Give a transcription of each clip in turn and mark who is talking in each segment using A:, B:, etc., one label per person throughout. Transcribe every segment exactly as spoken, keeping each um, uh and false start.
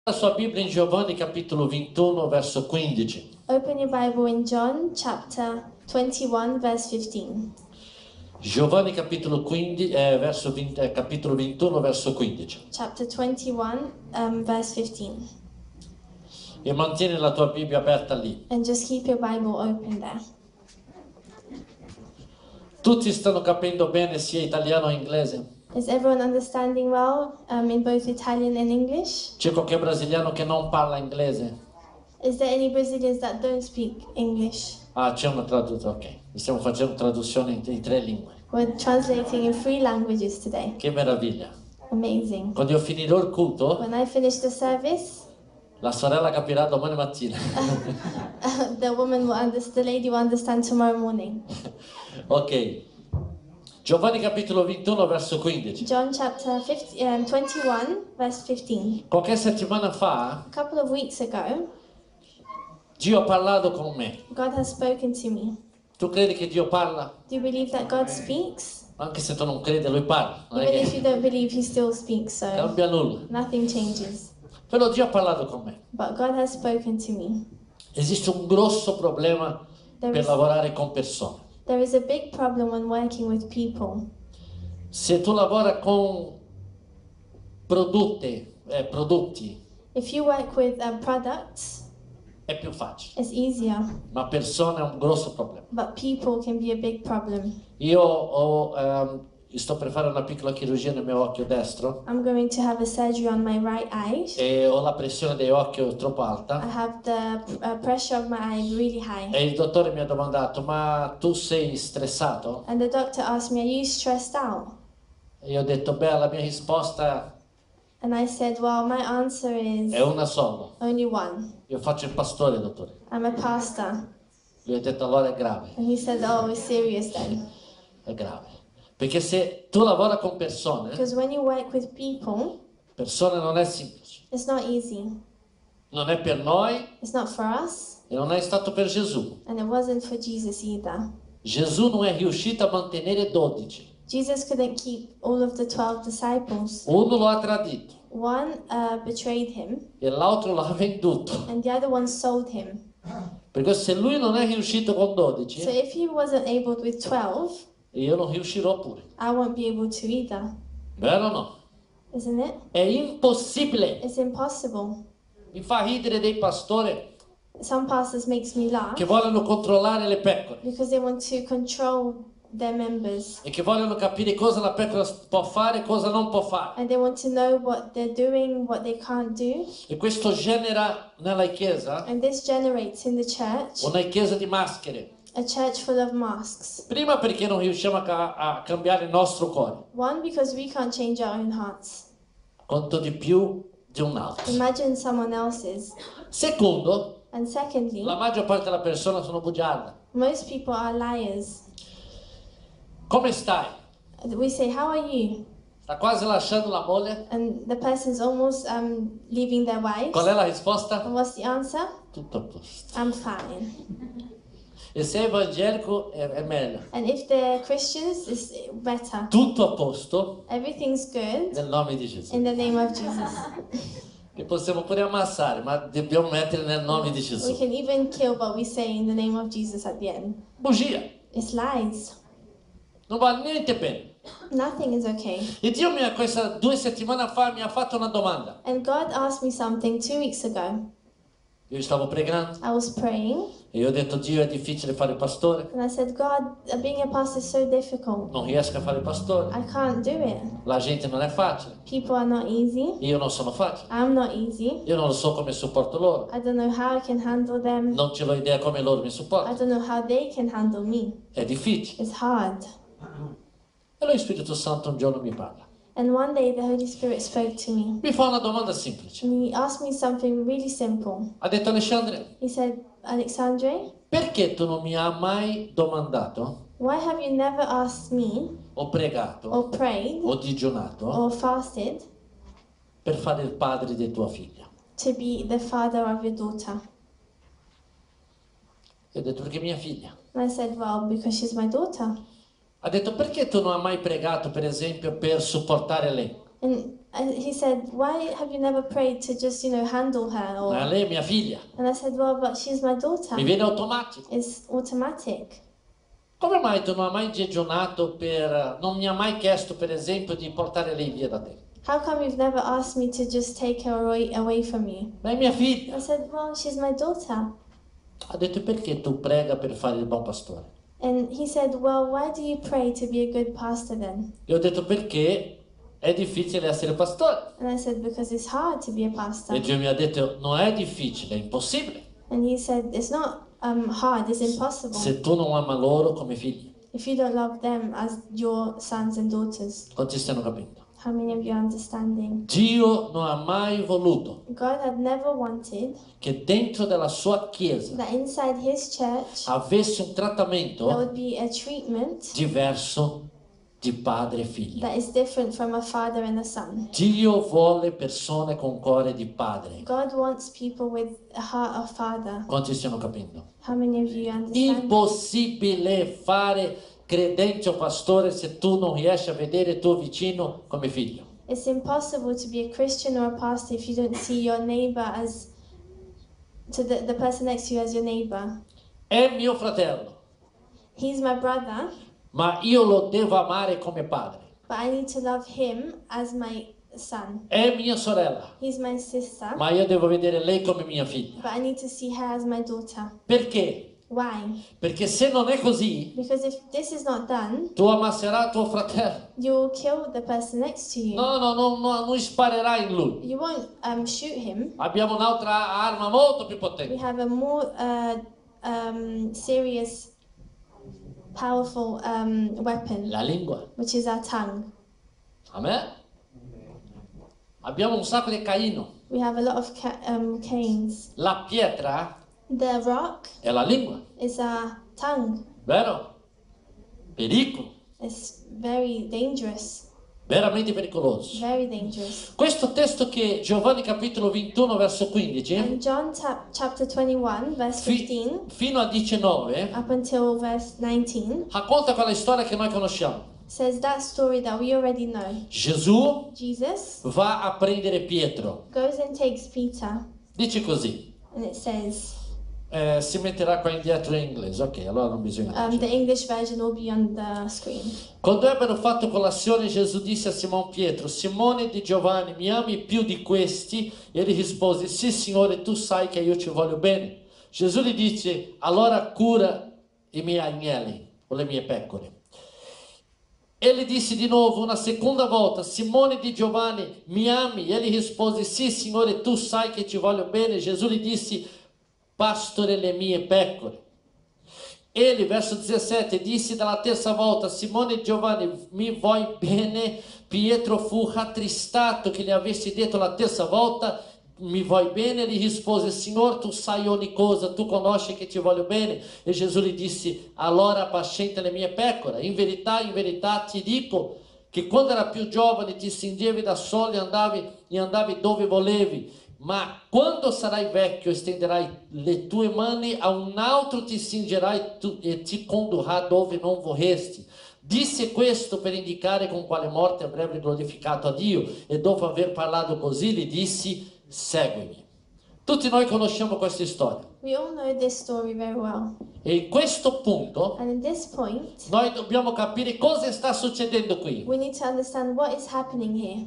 A: La sua Bibbia in Giovanni capitolo ventuno verso quindici.
B: Open your Bible in John chapter twenty-one verse fifteen.
A: Giovanni capitolo, quindici, eh, verso venti, eh, capitolo ventuno verso quindici.
B: Chapter twenty-one um, verse fifteen.
A: E mantieni la tua Bibbia aperta lì.
B: And just keep your Bible open there.
A: Tutti stanno capendo bene sia italiano che inglese?
B: Is everyone understanding well um, in both Italian and English?
A: C'è qualche brasiliano che non parla inglese?
B: Is there any Brazilians that don't speak English?
A: Ah, c'è una traduzione, ok. Stiamo facendo traduzione in, in tre lingue.
B: We're translating in three languages today.
A: Che meraviglia.
B: Amazing.
A: Quando io finirò il culto,
B: When I finish the service,
A: la sorella capirà domani mattina.
B: the woman will understand, the lady will understand tomorrow morning.
A: Ok. Giovanni capitolo ventuno verso quindici.
B: John chapter fifty, um, twenty-one verse fifteen.
A: Qualche settimana fa,
B: A couple of weeks ago,
A: Dio ha parlato con me.
B: God has spoken to me.
A: Tu credi che Dio parla?
B: Do you believe that God speaks?
A: Anche se tu non credi, Lui parla. Non è
B: Even if
A: che
B: you don't believe, He still speaks, so
A: cambia nulla.
B: nothing changes.
A: Però Dio ha parlato con me.
B: But God has spoken to me.
A: Esiste un grosso problema
B: There
A: per
B: is,
A: lavorare con persone.
B: there is a big problem when working with people.
A: Se tu lavora con prodotti, eh, prodotti
B: If you work with uh, products,
A: è più facile,
B: it's easier.
A: ma persone è un grosso problema.
B: But people can be a big problem.
A: Io ho, ehm, sto per fare una piccola chirurgia nel mio occhio destro
B: I'm going to have a surgery on my right eye.
A: e ho la pressione dell'occhio troppo
B: I
A: alta
B: have the uh, pressure of my eye really high.
A: e il dottore mi ha domandato: ma tu sei stressato?
B: And the doctor asked me, are you stressed out?
A: E io ho detto: beh, la mia risposta
B: And I said, well, my answer is
A: è una sola.
B: only one.
A: Io faccio il pastore, dottore.
B: I'm a pastor.
A: Lui ha detto: allora è grave,
B: And he said, oh, it's serious then.
A: è grave. Perché se tu lavori con persone,
B: Because when you work with people,
A: persone non è semplice.
B: it's not easy.
A: Non è per noi
B: It's not for us,
A: e non è stato per Gesù.
B: and it wasn't for Jesus either.
A: Gesù non è riuscito a mantenere dodici.
B: Jesus couldn't keep all of the twelve disciples.
A: Uno lo ha tradito
B: One uh, betrayed him,
A: e l'altro l'ha venduto.
B: and the other one sold him.
A: Perché se lui non è riuscito con dodici,
B: So if he wasn't able with twelve,
A: io non riuscirò pure.
B: I won't be able to either.
A: Vero o no?
B: Isn't it?
A: È impossibile.
B: It's impossible.
A: Mi fa ridere dei pastori
B: Some pastors makes me laugh
A: che vogliono controllare le pecore
B: because they want to control their members
A: e che vogliono capire cosa la pecora può fare e cosa non può fare.
B: and they want to know what they're doing, what they can't do.
A: E questo genera nella chiesa
B: And this generates in the church
A: una chiesa di maschere.
B: a church full of masks.
A: Prima perché non riusciamo a, ca- a cambiare il nostro cuore,
B: One, because we can't change our own hearts.
A: quanto di più di un altro.
B: Imagine someone else's.
A: Secondo,
B: And secondly,
A: la maggior parte delle persone sono bugiarde.
B: most people are liars.
A: Come stai?
B: We say, how are you?
A: Sta quasi lasciando la moglie?
B: And the person's almost um, leaving their wives.
A: Qual è la risposta?
B: And what's the answer?
A: Tutto a posto.
B: I'm fine.
A: E se è evangelico è, è meglio.
B: And if they're Christians, it's better.
A: Tutto a posto
B: Everything's good
A: nel nome di Gesù.
B: in the name of Jesus.
A: Che possiamo pure ammassare, ma dobbiamo mettere nel nome di
B: We
A: Gesù.
B: can even kill, but we say in the name of Jesus at the end.
A: Bugia.
B: It's lies.
A: Non va niente bene.
B: Nothing is okay.
A: E Dio mi ha, questa due settimane fa mi ha fatto una domanda.
B: And God asked me something two weeks ago.
A: Io stavo pregando
B: I was praying
A: e io ho detto: Dio, è difficile fare il pastore.
B: and I said, God, being a pastor is so difficult.
A: Non riesco a fare il pastore.
B: I can't do it.
A: La gente non è facile.
B: People are not easy.
A: Io non sono facile.
B: I'm not easy.
A: Io non so come supporto loro.
B: I don't know how I can handle them.
A: Non ce l'ho idea come loro mi
B: I
A: supportano.
B: don't know how they can handle me.
A: È difficile.
B: It's hard.
A: E lo Spirito Santo un giorno mi parla.
B: And one day the Holy Spirit spoke to me.
A: Mi fa una domanda semplice.
B: And he asked me something really simple.
A: Ha detto: Alessandro,
B: He said, Alexandre,
A: perché tu non mi hai mai domandato,
B: why have you never asked me
A: o pregato,
B: or prayed
A: o digiunato
B: or fasted
A: per fare il padre di tua figlia?
B: to be the father of your daughter?
A: E ho detto: perché mia figlia.
B: And I said, well, because she's my daughter.
A: Ha detto: perché tu non hai mai pregato, per esempio, per supportare lei?
B: And I, he said, why have you never prayed to just, you know, handle her?
A: Ma
B: Or,
A: lei è mia figlia,
B: and I said, well, but she's my daughter.
A: mi viene automatico.
B: It's automatic.
A: Come mai tu non hai mai jejunato per... non mi ha mai chiesto, per esempio, di portare lei via da te?
B: How come you've never asked me to just take her away, away from you?
A: Ma è mia figlia.
B: I said, well, she's my daughter.
A: Ha detto, perché tu prega per fare il buon pastore?
B: And he said, well, why do you pray to be a good pastor then?
A: Io ho detto, perché è difficile essere pastore.
B: And I said, because it's hard to be a pastor.
A: E Dio mi ha detto, non è difficile, è impossibile.
B: And he said, it's not um, hard, it's impossible.
A: Se tu non ama loro come figli.
B: If you don't love them as your sons and daughters.
A: Quanti stanno capendo?
B: How many of you are understanding?
A: Dio non ha mai voluto
B: God had never wanted
A: che dentro della sua chiesa
B: that inside his church
A: avesse un
B: there
A: trattamento
B: would be a treatment
A: diverso di padre e figlio.
B: that is different from a father and a son.
A: Dio vuole persone con cuore di padre.
B: God wants people with a heart of father.
A: Quanti stiano capendo?
B: How many of you understand?
A: Impossibile fare credente o pastore se tu non riesci a vedere il tuo vicino come figlio.
B: It's impossible to be a Christian or a pastor if you don't see your neighbor as to the, the person next to you as your neighbor.
A: È mio fratello,
B: He's my brother,
A: ma io lo devo amare come padre.
B: but I need to love him as my son.
A: È mia sorella,
B: He's my sister,
A: ma io devo vedere lei come mia figlia.
B: but I need to see her as my daughter.
A: Perché?
B: Why?
A: Perché se non è così,
B: Because if this is not done,
A: tu amasserai tuo fratello.
B: you will kill the person next to you.
A: No, no, no, no, non sparerai in lui.
B: You won't um, shoot him.
A: Abbiamo un'altra arma molto più
B: We
A: potente.
B: have a more uh, um, serious, powerful um, weapon,
A: La lingua.
B: which is our tongue.
A: Amen? Abbiamo un sacco di Caino.
B: We have a lot of ca- um, canes.
A: La pietra
B: The rock
A: è la lingua,
B: is our tongue.
A: vero? Pericolo,
B: It's very dangerous,
A: veramente pericoloso.
B: very dangerous.
A: Questo testo che Giovanni capitolo ventuno verso quindici
B: And John ta- chapter twenty-one, verse
A: fi-
B: fifteen,
A: fino a diciannove
B: up until verse nineteen,
A: racconta quella storia che noi conosciamo.
B: says that story that we already know.
A: Gesù
B: Jesus
A: va a prendere Pietro.
B: goes and takes Peter,
A: Dice così.
B: and it says,
A: Eh, si metterà qua indietro in inglese, ok, allora non bisogna
B: um, the English version will be on the screen.
A: Quando ebbero fatto colazione, Gesù disse a Simon Pietro, Simone di Giovanni, mi ami più di questi? Ele rispose, sì Signore, tu sai che io ci voglio bene. Gesù gli dice, allora cura i miei agnelli, o le mie pecore. Ele disse di nuovo una seconda volta, Simone di Giovanni, mi ami? Ele rispose, sì Signore, tu sai che ci voglio bene. Gesù gli disse, pastore le mie pecore. Ele, verso dezessete, disse dalla terza volta, Simone Giovanni, mi vuoi bene? Pietro fu rattristato che gli avessi detto la terza volta, mi vuoi bene? Ele rispose, Signore, tu sai ogni cosa, tu conosci che ti voglio bene. E Gesù gli disse, allora appacienta le mie pecore. In verità, in verità ti dico che quando era più giovane ti stendevi da solo e andavi, e andavi dove volevi. Ma quando sarai vecchio estenderai le tue mani a un altro ti stringerai tu, e ti condurrà dove non vorresti. Disse questo per indicare con quale morte avrebbe glorificato a Dio e dopo aver parlato così gli dissi seguimi. Tutti noi conosciamo questa storia
B: We all know this story very well.
A: e in questo punto
B: And in this point,
A: noi dobbiamo capire cosa sta succedendo qui.
B: we need to understand what is happening here.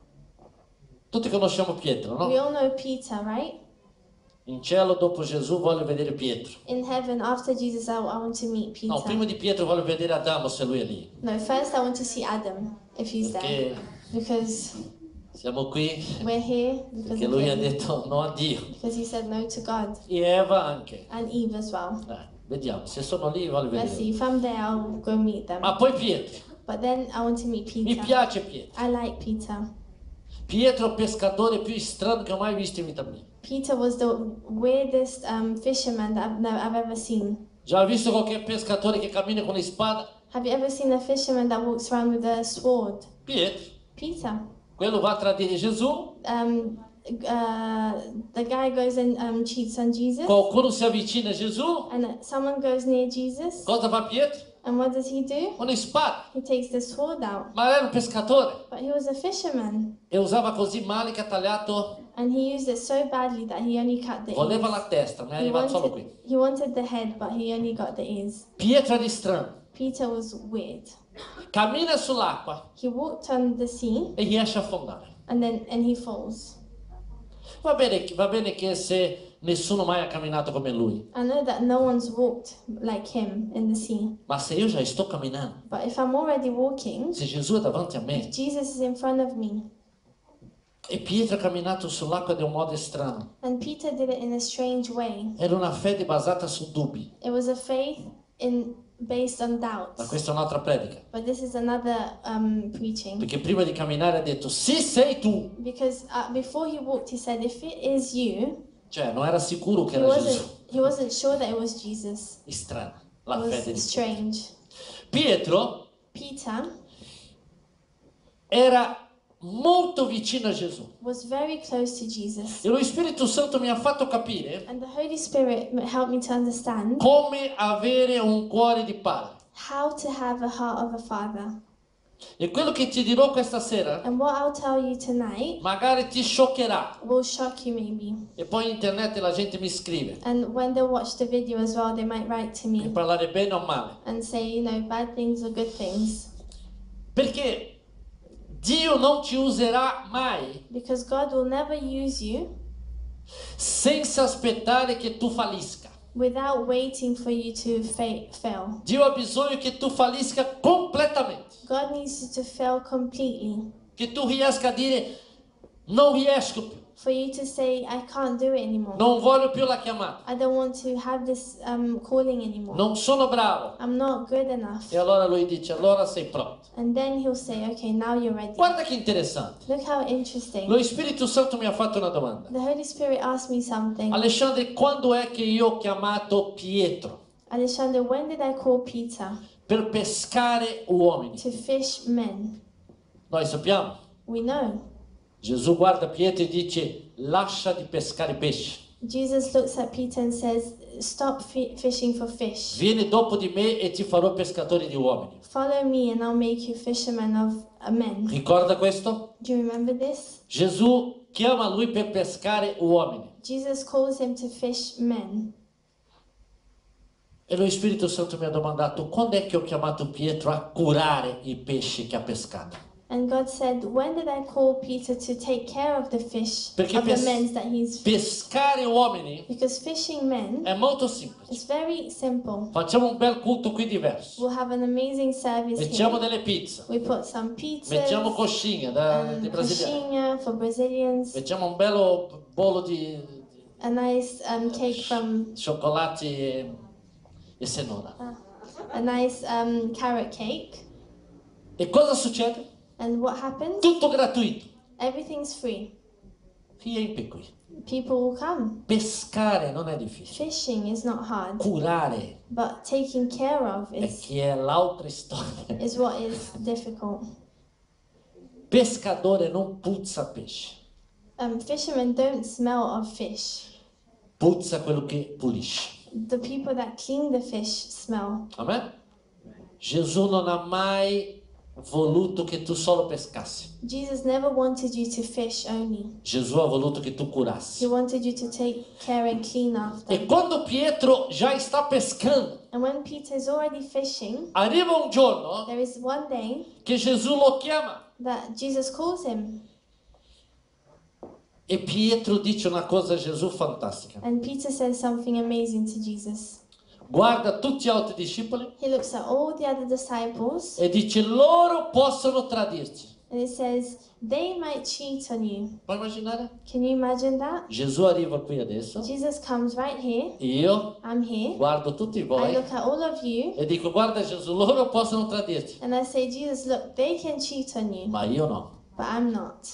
A: Tutti conosciamo Pietro,
B: We
A: no?
B: all know Peter, right?
A: In cielo dopo Gesù voglio vedere Pietro.
B: In heaven, after Jesus, I, I want to meet Peter.
A: No, prima di Pietro voglio vedere Adamo se lui è lì.
B: No, first I want to see Adam, if he's there.
A: Perché
B: Because
A: siamo qui
B: we're here because
A: perché
B: of
A: lui ha
B: him.
A: detto no a Dio.
B: Because he said no to God.
A: E Eva anche.
B: And Eve as well.
A: Eh, vediamo, se sono lì voglio
B: Let's see,
A: vedere.
B: if I'm there, I'll go meet them.
A: Ma poi Pietro.
B: But then I want to meet
A: Mi
B: Peter.
A: piace Pietro.
B: I like Peter.
A: Pietro è il pescatore più strano che ho mai visto in vita mia.
B: Peter was the weirdest um, fisherman that I've, never, I've ever seen.
A: Già hai visto qualche pescatore che cammina con la spada?
B: Have you ever seen a fisherman that walks around with a sword?
A: Pietro.
B: Peter.
A: Quello va a tradire Gesù.
B: Um, uh, the guy goes and um, cheats on Jesus.
A: Qualcuno si avvicina a Gesù.
B: And someone goes near Jesus.
A: Cosa fa Pietro?
B: And what does he do?
A: Una spada.
B: He takes the sword out.
A: Ma era un pescatore
B: But he was a fisherman.
A: e usava così male che ha tagliato,
B: And he used it so badly that he only cut the
A: voleva
B: ears.
A: la testa, ma è
B: He
A: arrivato solo
B: wanted,
A: qui.
B: he wanted the head, but he only got the ears.
A: Pietro era strano,
B: Peter was weird.
A: cammina sull'acqua
B: He walked on the sea
A: e riesce a affondare.
B: and then and he falls.
A: Va bene, va bene che se nessuno mai ha camminato come lui,
B: I know that no one's walked like him in the sea.
A: ma se io già sto camminando,
B: But if I'm already walking,
A: se Gesù è davanti a me
B: Jesus is in front of me.
A: e Pietro ha camminato sull'acqua di un modo strano,
B: And Peter did it in a strange way.
A: era una fede basata su dubbi,
B: It was a faith in based on
A: ma
B: doubts.
A: questa è un'altra predica,
B: But this is another um, preaching.
A: perché prima di camminare ha detto sì sei tu,
B: Because uh, before he walked, he said, if it is you,
A: cioè non era sicuro che
B: he
A: era
B: wasn't,
A: Gesù.
B: he wasn't sure that it was Jesus.
A: È strana
B: It
A: la fede
B: was
A: di Pietro.
B: strange.
A: Pietro
B: Peter
A: era molto vicino a Gesù
B: was very close to Jesus.
A: e lo Spirito Santo mi ha fatto capire
B: And the Holy Spirit helped me to understand
A: come avere un cuore di padre.
B: how to have a heart of a father.
A: E quello che ti dirò questa sera
B: And what I'll tell you tonight
A: magari ti scioccherà.
B: will shock you maybe.
A: E poi in internet la gente mi scrive
B: And when they watch the video as well, they might write to
A: per
B: me
A: parlare bene o male.
B: and say, you know, bad things or good things.
A: Perché Dio non ti userà mai
B: Because God will never use you
A: senza aspettare che tu fallisca.
B: without waiting for you to fa- fail.
A: Dio ha bisogno che tu fallisca completamente.
B: God needs you to fail completely.
A: Che tu riesca a dire non riesco più,
B: For you to say, I can't do it anymore.
A: non voglio più la chiamata,
B: I don't want to have this um, calling anymore.
A: non sono bravo.
B: I'm not good enough.
A: E allora lui dice allora sei pronto.
B: And then he'll say, okay, now you're ready.
A: Guarda che interessante.
B: Look how interesting.
A: Lo Spirito Santo mi ha fatto una domanda.
B: The Holy Spirit asked me something.
A: Alessandro, quando è che io ho chiamato Pietro
B: Alexander, when did I call Peter
A: per pescare uomini?
B: to fish men?
A: Noi sappiamo.
B: We know.
A: Gesù guarda Pietro e dice lascia di pescare pesci.
B: Jesus looks at Peter and says, stop fi- fishing for fish.
A: Vieni dopo di me e ti farò pescatori di uomini.
B: Follow me and I'll make you fishermen of uh, men.
A: Ricorda questo?
B: Do you remember this?
A: Gesù chiama lui per pescare uomini.
B: Jesus calls him to fish men.
A: E lo Spirito Santo mi ha domandato quando è che ho chiamato Pietro a curare i pesci che ha pescato.
B: And God said, when did I call Peter to take care of the fish,
A: Perché
B: of the
A: pes-
B: men that he's...
A: Pescare uomini
B: Because fishing men
A: è molto semplice.
B: is very simple.
A: Facciamo un bel culto qui diverso.
B: We'll have an amazing service
A: Mettiamo
B: here.
A: delle pizze.
B: We put some pizzas,
A: Mettiamo coscine da,
B: um,
A: di brasiliani.
B: coxinha for Brazilians,
A: Mettiamo un bello bolo di,
B: a nice um, cake from,
A: di cioccolati e, e cenoura.
B: a nice um, carrot cake.
A: E cosa succede?
B: And what happens?
A: Tutto gratuito.
B: Everything's free.
A: Riempi qui.
B: People will come.
A: Pescare non è difficile.
B: Fishing is not hard,
A: Curare
B: but taking care of
A: è
B: is,
A: che è l'altra storia.
B: is what is difficult.
A: Pescatore non puzza pesce.
B: Um, fishermen don't smell of fish.
A: Puzza quello che pulisce.
B: The people that clean the fish smell.
A: Amen? Gesù non ha mai voluto che tu solo pescassi.
B: Jesus never wanted you to fish only.
A: Gesù ha voluto che tu
B: He
A: curassi.
B: wanted you to take care and clean after.
A: E quando Pietro già sta pescando,
B: And when Peter is already fishing,
A: arriva un giorno
B: there is one day
A: che Gesù lo chiama
B: that Jesus calls him.
A: e Pietro dice una cosa a Gesù fantastica.
B: And Peter says something amazing to Jesus.
A: Guarda tutti gli altri discepoli
B: He looks at all the other disciples
A: e dice loro possono tradirti.
B: and he says, they might cheat on you.
A: Puoi immaginare?
B: Can you imagine that?
A: Gesù arriva qui adesso,
B: Jesus comes right here.
A: io
B: I'm here.
A: guardo tutti
B: I
A: voi
B: look at all of you
A: e dico guarda Gesù, loro possono tradirti,
B: and I say, Jesus, look, they can cheat on you,
A: ma io no.
B: but I'm not.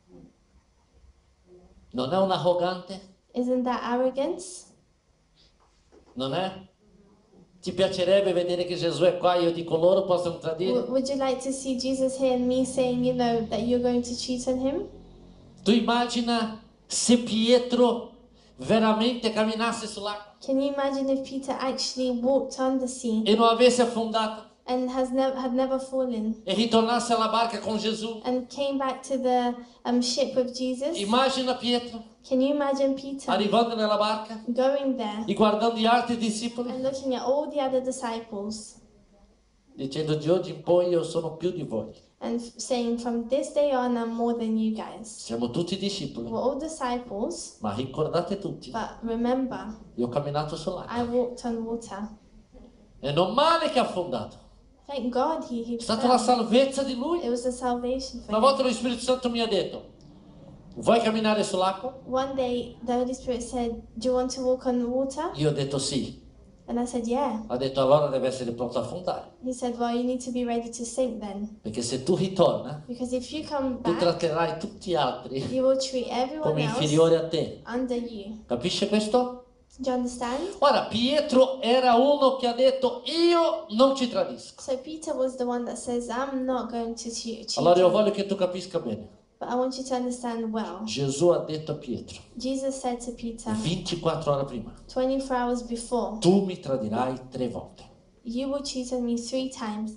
A: Non è un arrogante?
B: Isn't that arrogance?
A: Non è? Ti piacerebbe vedere che Gesù è qua e io dico loro possono tradire?
B: W- would you like to see Jesus here and me saying, you know, that you're going to cheat on him?
A: Tu immagina se Pietro veramente camminasse sull'acqua
B: Can you imagine if Peter actually walked on the sea
A: e non avesse affondato
B: and has never had never fallen
A: e ritornasse alla barca con Gesù?
B: and came back to the um, ship with Jesus?
A: Immagina Pietro
B: Can you imagine Peter
A: arrivando nella barca
B: going there
A: e guardando gli altri discepoli
B: and looking at all the other disciples
A: dicendo: di oggi in poi io sono più di voi.
B: and f- saying, from this day on, I'm more than you guys.
A: Siamo tutti discepoli,
B: We're all disciples,
A: ma ricordate tutti,
B: but remember,
A: io ho camminato sull'acqua
B: I walked on water.
A: e non male che ha affondato,
B: Thank God he, he
A: è stata la
B: fell.
A: salvezza di lui.
B: It was the salvation for
A: Una volta
B: him.
A: lo Spirito Santo mi ha detto: vuoi camminare sull'acqua?
B: One day, the Holy Spirit said, do you want to walk on the water?
A: Io ho detto sì.
B: And I said, yeah.
A: Ha detto: allora deve essere pronto a affondare,
B: He said, well, you need to be ready to sink then.
A: perché se tu ritorna
B: Because if you come
A: tu
B: back,
A: tratterrai tutti gli altri
B: you will treat everyone
A: come
B: else
A: inferiori a te.
B: under you.
A: Capisce questo?
B: Do you understand?
A: Ora, Pietro era uno che ha detto: io non ci tradisco.
B: So Peter was the one that says, I'm not going to cheat. cheat
A: Allora io
B: you."
A: voglio che tu capisca bene.
B: But I want you to understand well.
A: Gesù ha detto a Pietro
B: Jesus said to Peter,
A: ventiquattro ore prima:
B: twenty-four hours before,
A: tu mi tradirai tre volte.
B: you will cheat on me three times.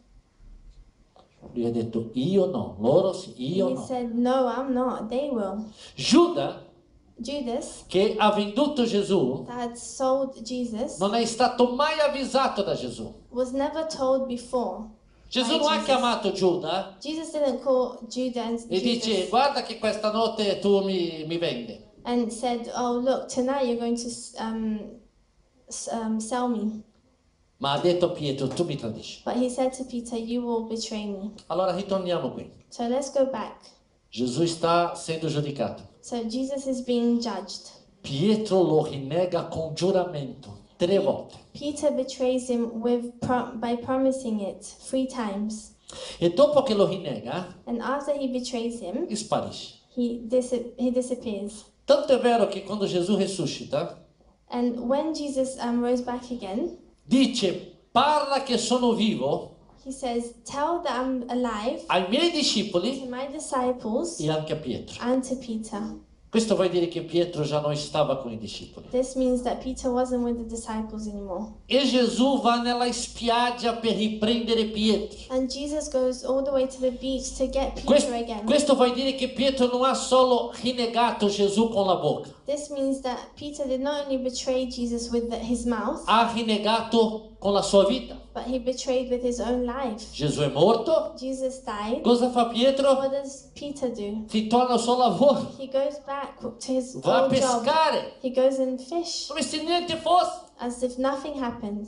A: Lui ha detto: io no, loro sì, io
B: He
A: no.
B: said, no, I'm not. They will.
A: Giuda,
B: Judas,
A: che ha venduto Gesù,
B: that had sold Jesus,
A: non è stato mai avvisato da Gesù.
B: was never told before.
A: Gesù
B: by
A: non ha
B: Jesus.
A: chiamato Giuda
B: Jesus didn't call Judah and,
A: e dice:
B: Judas
A: guarda che questa notte tu mi, mi vendi.
B: and said, oh, look, tonight you're going to um, s- um, sell me.
A: Ma ha detto a Pietro: tu mi tradisci.
B: But he said to Peter, you will betray me.
A: Allora ritorniamo qui.
B: So let's go back.
A: Gesù sta essendo giudicato.
B: So Jesus is being judged.
A: Pietro lo rinnega con giuramento tre volte.
B: Peter betrays him with pro- by promising it three times.
A: E dopo che lo rinnega,
B: And after he betrays him,
A: sparisce.
B: he, dis- he disappears.
A: Tanto è vero che quando Gesù risuscita,
B: And when Jesus um, rose back again,
A: dice: parla che sono vivo
B: he says, tell that I'm alive
A: ai miei
B: to
A: discepoli
B: my disciples
A: e anche a Pietro.
B: and to Peter.
A: Questo vuol dire che Pietro già non stava con i discepoli.
B: This means that Peter wasn't with the disciples anymore.
A: E Gesù va nella spiaggia per riprendere Pietro.
B: And Jesus goes all the way to the beach to get Peter
A: Questo,
B: again.
A: questo vuol dire che Pietro non ha solo rinnegato Gesù con la bocca,
B: This means that Peter did not only betray Jesus with the, his mouth,
A: ha rinnegato con la sua vita.
B: but he betrayed with his own life.
A: Gesù è morto.
B: Jesus died.
A: Cosa fa Pietro?
B: What does Peter do?
A: Ritorna al suo lavoro,
B: He goes back to his
A: va a
B: old job.
A: pescare,
B: He goes and fish
A: come se niente fosse.
B: as if nothing happened.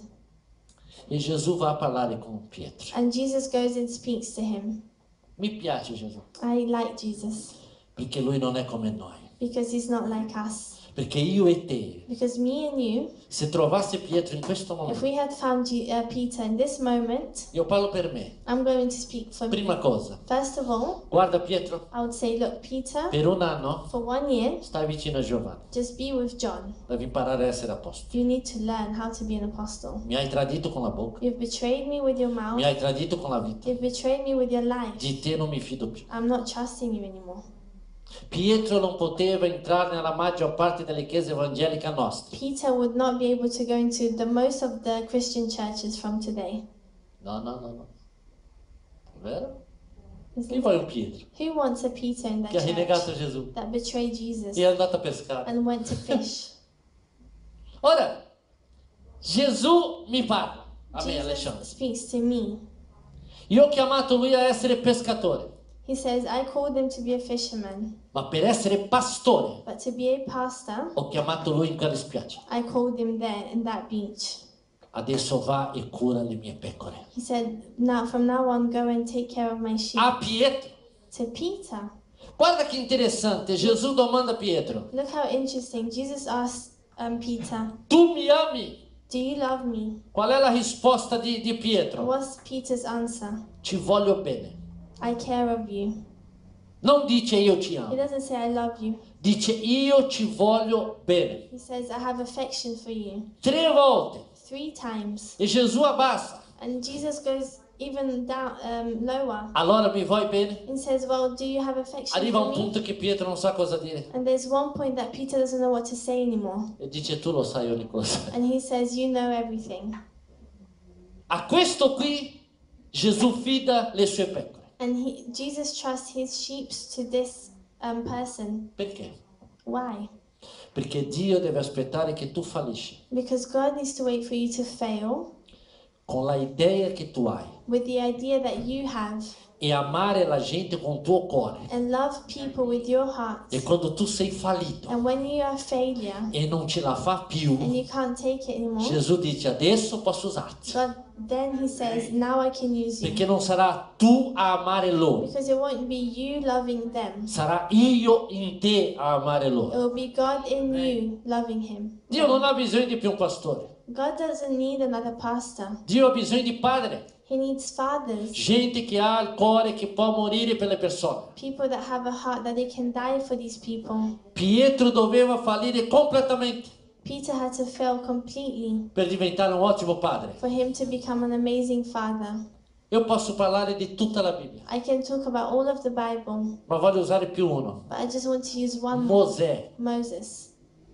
A: E Gesù va a parlare con Pietro.
B: And Jesus goes and speaks to him.
A: Mi piace Gesù,
B: I like Jesus
A: perché lui non è come noi.
B: because he's not like us.
A: Perché io e te,
B: Because me and you,
A: se trovasse Pietro in questo
B: if
A: momento,
B: we had found Je- uh, Peter in this moment,
A: io parlo per me.
B: I'm going to speak for me.
A: Prima cosa,
B: First of all,
A: guarda Pietro,
B: I would say, look, Peter,
A: per un anno
B: for one year,
A: stai vicino a Giovanni,
B: just be with John.
A: devi imparare a essere a posto.
B: You need to learn how to be an apostle.
A: Mi hai tradito con la bocca,
B: You've betrayed me with your
A: mi
B: mouth.
A: hai tradito con la vita,
B: You've betrayed me with your life.
A: di te non mi fido più.
B: I'm not trusting you anymore.
A: Pietro non poteva entrare nella maggior parte delle chiese evangeliche nostre.
B: Peter would not be able to go into the most of the Christian churches from today.
A: No, no, no, no. Vero?
B: Isn't
A: Chi
B: it?
A: vuoi un Pietro
B: Who wants a Peter in that
A: che ha rinnegato
B: church
A: Gesù
B: that betrayed Jesus
A: e è andato a pescare?
B: and went to fish?
A: Ora, Gesù mi parla a me,
B: Jesus
A: Alessandro.
B: speaks to me.
A: Io ho chiamato lui a essere pescatore,
B: He says, I called him to be a fisherman,
A: ma per essere pastore
B: but to be a pastor,
A: ho chiamato lui in quella spiaggia.
B: I called him there in that beach.
A: Adesso va e cura le mie pecore.
B: He said, now from now on, go and take care of my sheep.
A: A Pietro.
B: To Peter.
A: Guarda che interessante, Gesù domanda a Pietro:
B: Look how interesting. Jesus asked um, Peter,
A: tu mi ami?
B: do you love me?
A: Qual è la risposta di, di Pietro?
B: What's Peter's answer?
A: Ci voglio bene.
B: I care of you.
A: Non dice io ti
B: He
A: amo,
B: doesn't say I love you.
A: dice io ci voglio bene.
B: He says I have affection for you.
A: Tre volte.
B: Three times.
A: E Gesù abbassa
B: And Jesus goes even down um, lower.
A: Allora mi vuoi bene?
B: And says, well, do you have affection
A: Arriva
B: for
A: un
B: me?
A: punto che Pietro non sa cosa dire
B: And there's one point that Peter doesn't know what to say anymore.
A: e dice tu lo sai ogni cosa.
B: And he says, you know everything.
A: A questo qui Gesù fida le sue pecore.
B: And he, Jesus trusts his sheep to this um, person.
A: Perché?
B: Why?
A: Perché Dio deve aspettare che tu fallisci
B: Because God needs to wait for you to fail
A: con la idea che tu hai
B: with the idea that you have
A: e amare la gente con il tuo cuore.
B: and love people with your heart.
A: E quando tu sei fallito
B: And when you are a failure
A: e non ce la fa più,
B: and you can't take it anymore,
A: Gesù dice adesso posso usarti.
B: God then he says, now I can use you.
A: Perché non sarà tu a amare loro,
B: Because it won't be you loving them.
A: sarà io in te a amare
B: It
A: loro.
B: will be God in you loving him.
A: Dio non ha bisogno di più un pastore.
B: God doesn't need another pastor.
A: Dio ha bisogno di padre.
B: He needs fathers.
A: Gente che ha il cuore che può morire per le persone.
B: People that have a heart that they can die for these people.
A: Pietro doveva fallire completamente
B: Peter had to fail completely
A: per diventare un ottimo padre.
B: for him to become an amazing father.
A: Io posso parlare di tutta la Bibbia,
B: I can talk about all of the Bible,
A: ma voglio usare più uno.
B: but I just want to use one more.
A: Mosè.
B: Moses.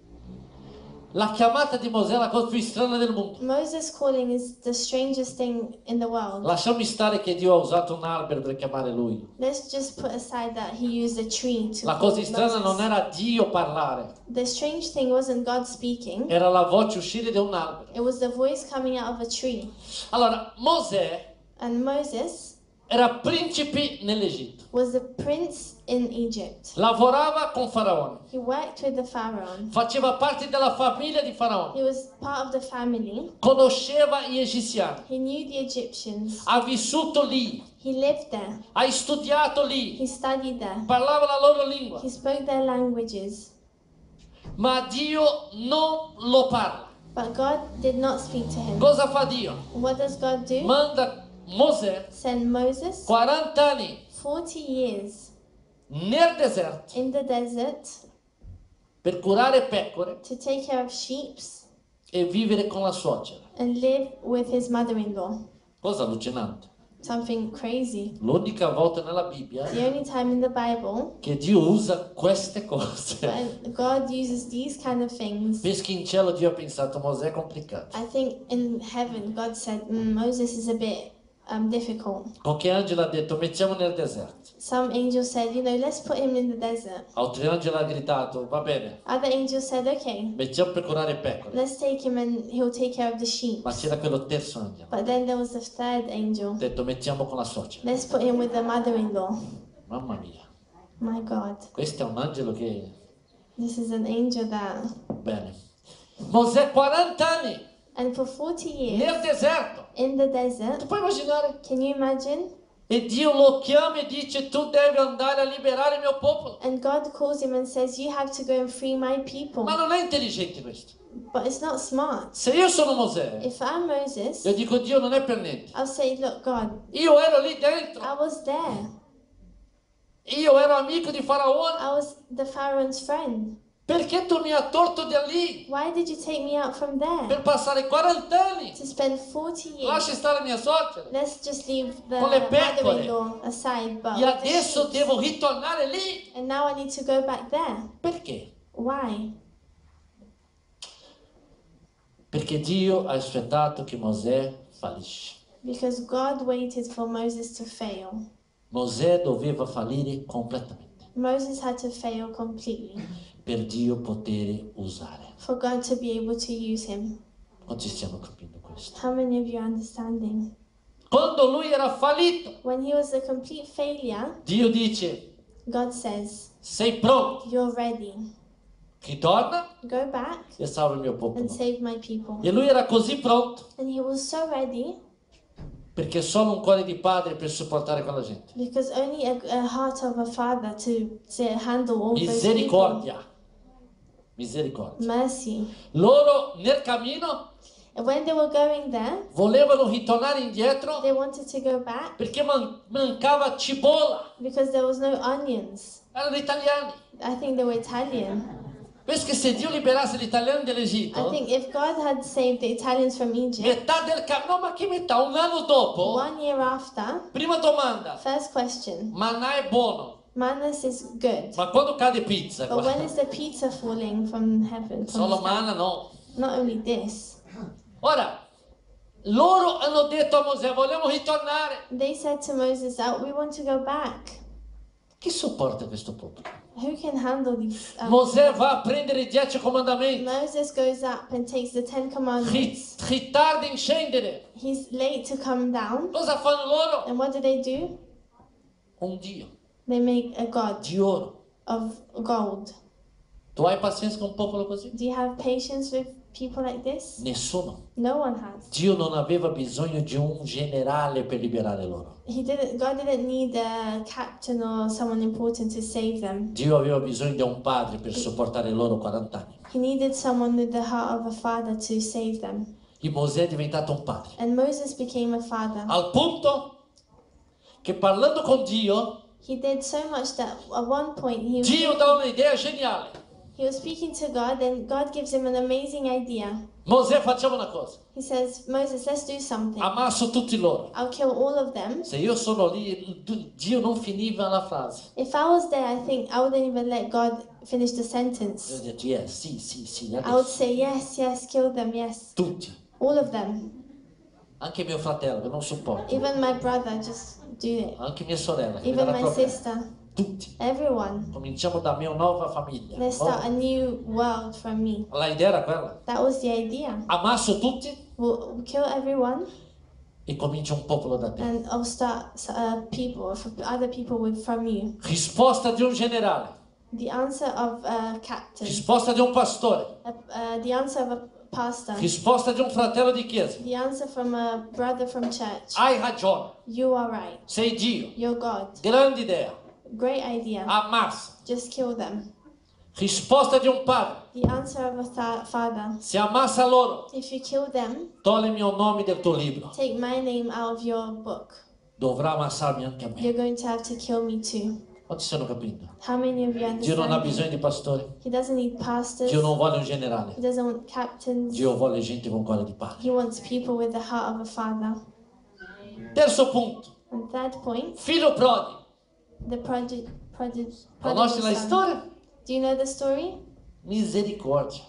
A: La chiamata di Mosè è la cosa più strana del mondo.
B: Moses' calling is the strangest thing in the world.
A: Lasciami stare che Dio ha usato un albero per chiamare lui.
B: Let's just put aside that he used a tree to
A: La
B: call
A: cosa strana non
B: Moses.
A: era Dio parlare,
B: The strange thing wasn't God speaking.
A: era la voce uscire da un albero.
B: It was the voice coming out of a tree.
A: Allora, Mosè
B: And Moses
A: era principe nell'Egitto.
B: was the prince in Egypt.
A: Lavorava con Faraone.
B: He worked with the Pharaoh.
A: Faceva parte della famiglia di Faraone.
B: He was part of the family.
A: Conosceva gli egiziani.
B: He knew the Egyptians.
A: Ha vissuto lì.
B: He lived there.
A: Ha studiato lì.
B: He studied there.
A: Parlava la loro lingua.
B: He spoke their languages.
A: Ma Dio non lo parla.
B: But God did not speak to him.
A: Cosa fa Dio?
B: What does God do?
A: Manda Mosè
B: Send Moses
A: quaranta anni
B: forty years
A: nel deserto
B: in the desert
A: per curare pecore
B: to take care of sheep
A: e vivere con la suocera.
B: and live with his mother-in-law.
A: Cosa allucinante.
B: Something crazy.
A: L'unica volta nella Bibbia
B: The only time in the Bible
A: che Dio usa queste cose.
B: when God uses these kind of things.
A: Penso che in cielo Dio ha pensato, Mosè è complicato.
B: I think in heaven God said, mm, Moses is a bit um, difficult.
A: Con che angelo ha detto, mettiamo nel deserto.
B: Some angel said, you know, let's put him in the desert.
A: Altri angelo ha gritato, va bene,
B: Other angel said, okay,
A: mettiamo per curare pecore.
B: let's take him and he'll take care of the sheep.
A: Ma c'era quello terzo angelo.
B: But then there was the third angel.
A: Ha detto, mettiamo con la suocera.
B: Let's put him with the mother-in-law.
A: Mamma mia,
B: My God,
A: questo è un angelo che...
B: this is an angel that...
A: Bene. Mosè quaranta anni
B: And for forty years
A: nel deserto.
B: in the
A: Tu
B: desert,
A: puoi immaginare?
B: can you imagine?
A: E Dio lo chiama e dice, tu devi andare a liberare il mio popolo.
B: And God calls him and says, you have to go and free my people.
A: Ma non è intelligente questo.
B: But it's not smart.
A: Se io sono Mosè,
B: If I'm Moses,
A: io dico, Dio non è per niente.
B: I'll say, look, God,
A: Io ero lì dentro.
B: I was there.
A: Io ero amico di Faraone.
B: I was the Pharaoh's friend.
A: Perché tu mi hai torto da lì
B: Why did you take me out from there?
A: per passare quaranta anni?
B: To spend forty years.
A: Lasci stare mia suocera.
B: Let's just leave the
A: Con le pecore.
B: mother-in-law aside. But
A: E
B: with the
A: adesso
B: sheep.
A: devo ritornare lì.
B: And now I need to go back there.
A: Perché?
B: Why?
A: Perché Dio ha aspettato che Mosè fallisce.
B: Because God waited for Moses to fail.
A: Mosè doveva fallire completamente
B: Moses had to fail completely
A: per Dio poter usare.
B: for God to be able to use him.
A: Oggi stiamo capendo questo.
B: How many of you are understanding?
A: Quando lui era fallito,
B: When he was a complete failure,
A: Dio dice,
B: God says,
A: sei pronto?
B: you're ready.
A: Ritorna
B: Go back
A: e salva il mio popolo.
B: and save my people.
A: E lui era così pronto
B: And he was so ready
A: perché solo un cuore di padre per sopportare quella gente.
B: because only a, a heart of a father to, to handle all those people.
A: Misericordia. Misericordia.
B: Mercy.
A: Loro nel cammino
B: And when they were going there,
A: volevano ritornare indietro
B: they wanted to go back
A: perché man- mancava cipolla.
B: because there was no onions.
A: Erano italiani.
B: I think they were Italian.
A: Penso che se Dio liberasse gli italiani
B: I
A: dell'Egitto,
B: think if God had saved the Italians from Egypt,
A: metà del cammino, no, ma che metà? Un anno dopo,
B: one year after,
A: prima domanda,
B: first question,
A: manna è buono,
B: mannas is good.
A: ma quando cade pizza?
B: But when is the pizza falling from heaven? From
A: Solo
B: the sky?
A: manna no.
B: Not only this,
A: Ora, loro hanno detto a Mosè, vogliamo ritornare.
B: they said to Moses, "Oh, we want to go back."
A: Chi sopporta questo popolo?
B: Who can handle these? Um,
A: Mosè va a prendere i dieci comandamenti,
B: Moses goes up and takes the Ten Commandments.
A: Ri- ritarda in scendere.
B: He's late to come down.
A: Cosa fanno loro?
B: And what do they do?
A: Un Dio
B: They make a god
A: di oro.
B: of gold.
A: Tu hai pazienza con un popolo così?
B: Do you have patience with people like this?
A: Nessuno.
B: No one has.
A: Dio non aveva bisogno di un generale per liberare loro.
B: He didn't. God didn't need a captain or someone important to save them.
A: Dio aveva bisogno di un padre per sopportare loro quaranta anni.
B: He needed someone with the heart of a father to save them.
A: E Mosè è diventato un padre.
B: And Moses became a father.
A: Al punto che parlando con Dio,
B: He did so much that at one point he was,
A: Dio dà un'idea geniale.
B: he was speaking to God, and God gives him an amazing idea.
A: Mosè, facciamo una cosa.
B: He says, "Moses, let's do something.
A: Ammasso tutti loro.
B: I'll kill all of them."
A: Se io sono lì, Dio non finiva la frase.
B: If I was there, I think I wouldn't even let God finish the
A: Io ho
B: sentence.
A: detto, yes, sì, sì, sì,
B: I would
A: adesso.
B: say, yes, yes, kill them, yes.
A: Tutti.
B: All of them.
A: Anche mio fratello, che non sopporto.
B: Even my brother, just do it.
A: Anche mia sorella, che mi
B: Even
A: darà
B: my
A: problemi.
B: sister.
A: Tutti.
B: Everyone.
A: Cominciamo da mia nuova famiglia.
B: Let's start a new world from me.
A: La idea era quella.
B: That was the idea.
A: Ammasso tutti
B: We'll, we'll kill everyone,
A: e comincia un popolo da te.
B: and I'll start uh, people, f- other people with from you.
A: Risposta di un generale.
B: The answer of a captain.
A: Risposta di un pastore.
B: Uh, uh, the answer of a pastor.
A: Risposta di un fratello di chiesa.
B: The answer from a brother from church.
A: Hai ragione.
B: You are right.
A: Sei Dio.
B: You're God.
A: Grande idea.
B: Great idea.
A: Ammassa.
B: Just kill them.
A: Risposta di un padre.
B: The answer of a th- father.
A: Se ammassa loro,
B: If you kill them,
A: togli il mio nome del tuo libro.
B: take my name out of your book.
A: Dovrà ammassarmi anche a me.
B: You're going to have to kill me too.
A: Quanti stanno capendo?
B: How many of you
A: Dio non ha
B: understand?
A: bisogno di pastori.
B: He doesn't need pastors.
A: Dio non vuole un generale.
B: He doesn't want captains.
A: Dio vuole gente con cuore di padre.
B: He wants people with the heart of a father.
A: Terzo punto.
B: And third point,
A: Figlio prodi.
B: the prodigy. Prodigy.
A: Conosci la storia?
B: Do you know the story?
A: Misericórdia.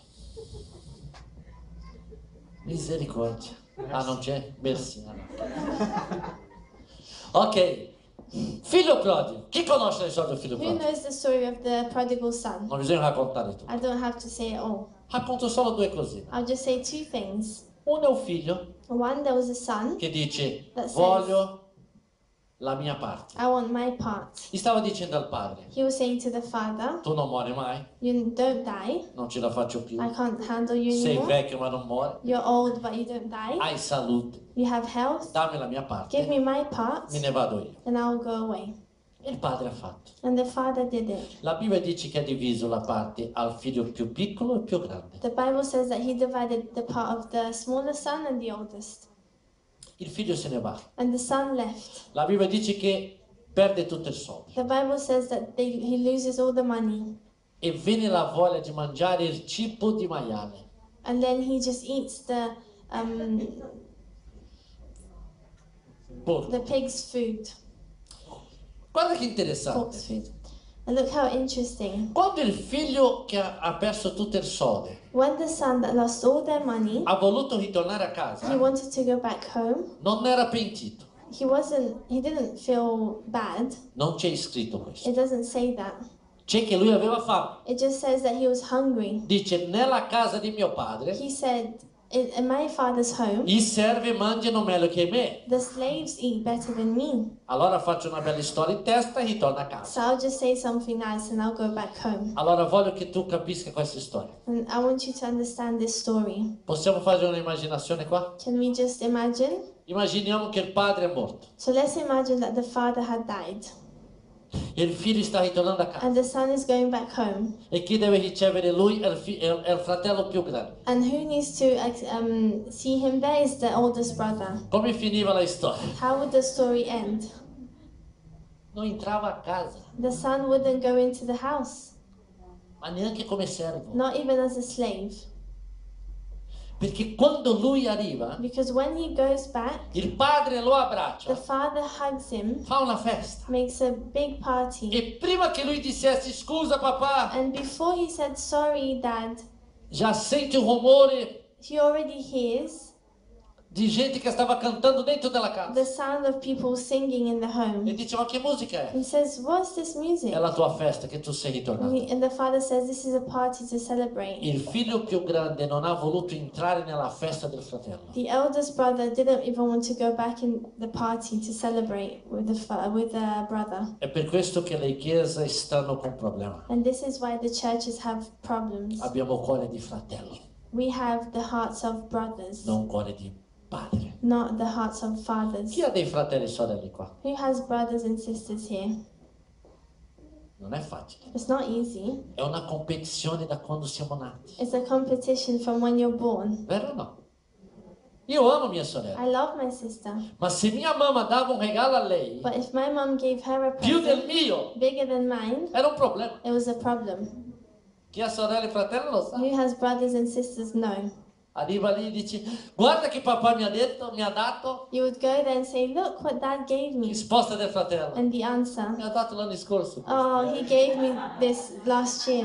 A: Misericórdia. Ah, non c'è? Merci. Ah, no. Ok. Figlio prodigo. Chi conosce la storia del figlio
B: Who
A: prodigo?
B: knows the story of the prodigal son?
A: Non bisogna raccontare tutto.
B: I don't have to say it all.
A: Racconto solo due cosine.
B: I'll just say two things.
A: Uno è un figlio
B: One, there was a son.
A: che dice
B: That says-
A: voglio la mia parte.
B: I want my part.
A: Gli stava dicendo al padre,
B: He was saying to the father,
A: tu non muori mai,
B: "You don't die.
A: non ce la faccio più.
B: I can't handle you
A: Sei
B: anymore.
A: vecchio ma non muori.
B: You're old, but you don't die.
A: Hai salute.
B: You have health.
A: Dammi la mia
B: Give
A: parte.
B: me my part,
A: Me ne vado io.
B: and I'll go away."
A: E il padre ha fatto.
B: And the father did it.
A: La Bibbia dice che ha diviso la parte al figlio più piccolo e più grande.
B: The Bible says that he divided the part of the smaller son and the oldest.
A: Il figlio se ne va.
B: And the son left.
A: La Bibbia dice che perde tutto il soldo.
B: The Bible says that they, he loses all the money.
A: E viene la voglia di mangiare il cibo di maiale.
B: And then he just eats the um,
A: Porco.
B: the pig's food.
A: Guarda che
B: Pork's
A: interessante.
B: food. And look how interesting.
A: Quando il figlio che ha, ha perso tutto il soldo
B: When the son that lost all their money,
A: ha voluto ritornare a
B: he
A: casa,
B: wanted to go back home.
A: non era pentito.
B: He wasn't, he didn't feel bad.
A: Non c'è scritto questo.
B: It doesn't say that.
A: C'è che lui aveva fame.
B: It just says that he was hungry.
A: Dice, nella casa di mio padre
B: He said, in, in my father's home,
A: i servi mangiano meglio che me.
B: the slaves eat better than me.
A: Allora faccio una bella storia in testa e ritorno a casa.
B: So I'll just say something nice and I'll go back home.
A: Allora voglio che tu capisca questa storia.
B: And I want you to understand this story.
A: Possiamo fare un'immaginazione qua?
B: Can we just imagine?
A: Immaginiamo che il padre è morto
B: So let's imagine that the father had died
A: e il figlio sta ritornando a casa.
B: and the son is going back home.
A: E chi deve ricevere lui è il, fi- è il- è il fratello più grande.
B: And who needs to um, see him there is the oldest brother.
A: Come finiva la storia?
B: How would the story end?
A: Non entrava a casa.
B: The son wouldn't go into the house.
A: ma neanche come servo.
B: not even as a slave.
A: Perché quando lui arriva,
B: Because when he goes back,
A: il padre lo
B: the
A: abbraccia,
B: father hugs him,
A: fa una festa.
B: makes a big party.
A: E prima che lui dissesse scusa papà,
B: And before he said, sorry, Dad,
A: già sente un rumore
B: he already hears
A: di gente che stava cantando dentro della
B: the
A: casa.
B: sound of people singing in the
A: E
B: home.
A: dice, ma che musica è?
B: He says, what's this music?
A: È la tua festa che tu sei
B: And,
A: ritornato.
B: he, and the father says, this is a party to celebrate.
A: Il figlio più grande non ha voluto entrare nella festa del fratello.
B: The eldest brother didn't even want to go back in the party to celebrate with the fa- with the brother.
A: È per questo che le chiese stanno con problemi.
B: And this is why the churches have problems.
A: Abbiamo cuore di fratello,
B: We have the hearts of brothers,
A: non cuore di padre.
B: not the hearts of fathers.
A: Chi ha dei fratelli e sorelle qua?
B: Who has brothers and sisters here?
A: Non è facile.
B: It's not easy.
A: È una competizione da quando siamo nati.
B: It's a competition from when you're born.
A: Vero o no? Io amo mia sorella,
B: I love my sister,
A: ma se mia mamma dava un regalo a lei
B: but if my mom gave her a
A: più del
B: present
A: mio,
B: bigger than mine,
A: era un problema.
B: it was a problem.
A: Chi ha sorelle e fratelli lo sa.
B: Who has brothers and sisters? No.
A: Arriva lì e dice, guarda che papà mi ha detto, mi ha dato.
B: You would go there and say, look what Dad gave me.
A: Risposta del fratello.
B: And the answer,
A: Mi ha dato l'anno scorso.
B: oh, he gave me this last year.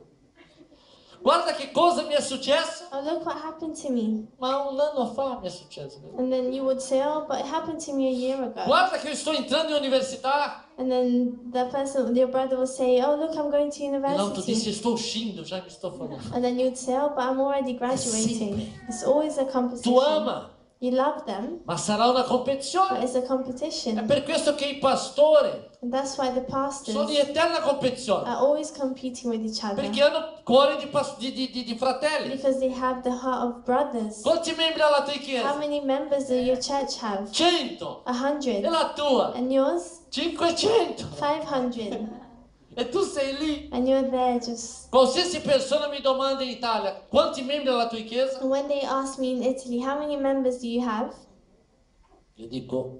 A: Guarda che cosa mi è successo.
B: Oh, look what happened to me.
A: Ma un anno fa mi è successo.
B: And then you would say, oh, but it happened to me a year ago.
A: Guarda che sto entrando in università.
B: And then the person, your brother will say, oh, look, I'm going to
A: E l'altro dice,
B: university.
A: sto uscendo, già mi sto facendo.
B: And then you'd say, oh, but I'm already graduating. It's always a
A: Tu
B: competition.
A: ama,
B: You love them,
A: ma sarà una
B: but
A: competizione.
B: it's a
A: È
B: competition.
A: per questo che i pastori
B: And that's why the
A: sono
B: pastors
A: di eterna competizione.
B: are always competing with each other.
A: Perché hanno cuore di, pas- di, di, di, di fratelli.
B: Because they have the heart of brothers.
A: Quanti membri ha la tua
B: How
A: chiesa?
B: many members does your church have?
A: cento.
B: A hundred.
A: E la tua?
B: And yours?
A: cinquecento.
B: Five hundred.
A: E tu sei lì.
B: And you're there just...
A: Qualsiasi persona mi domanda in Italia, quanti membri ha la tua chiesa?
B: And when they ask me in Italy, how many members do you have?
A: Io dico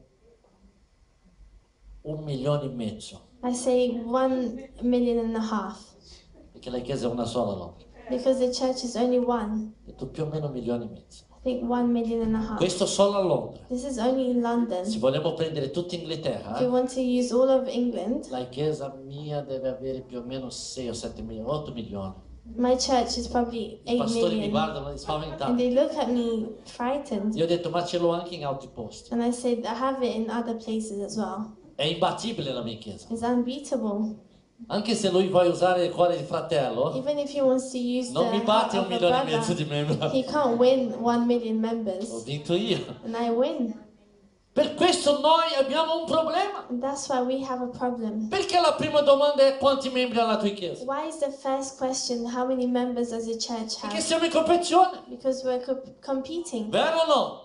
A: un milione e mezzo.
B: I say one million and a half.
A: Perché la chiesa è una sola Londra.
B: Because the church is only one.
A: Ho detto più o meno un milione e mezzo.
B: I think one million and a half.
A: Questo solo a Londra.
B: This is only in London.
A: Se vogliamo prendere tutta
B: If you
A: Inghilterra,
B: want to use all of England,
A: la chiesa mia deve avere più o meno sei o sette milioni, otto milioni.
B: my church is probably
A: I
B: eight
A: pastori mi
B: million.
A: guardano
B: And
A: spaventati.
B: they look at me frightened.
A: Io ho detto ma ce l'ho anche in altri posti.
B: And I said, I have it in other places as well.
A: È imbattibile la mia chiesa.
B: It's unbeatable.
A: Anche se lui vuole usare il cuore di fratello,
B: Even if he wants to use the
A: non mi
B: heart
A: batte un
B: of a
A: milione e mezzo
B: brother,
A: di membri.
B: he can't win one million members.
A: L'ho vinto io.
B: And I win.
A: Per questo noi abbiamo un problema.
B: And that's why we have a problem.
A: Perché la prima domanda è quanti membri ha la tua chiesa?
B: Why is the first question, how many members does the church
A: Perché
B: have?
A: siamo in competizione.
B: Because we're co- competing.
A: Vero o no?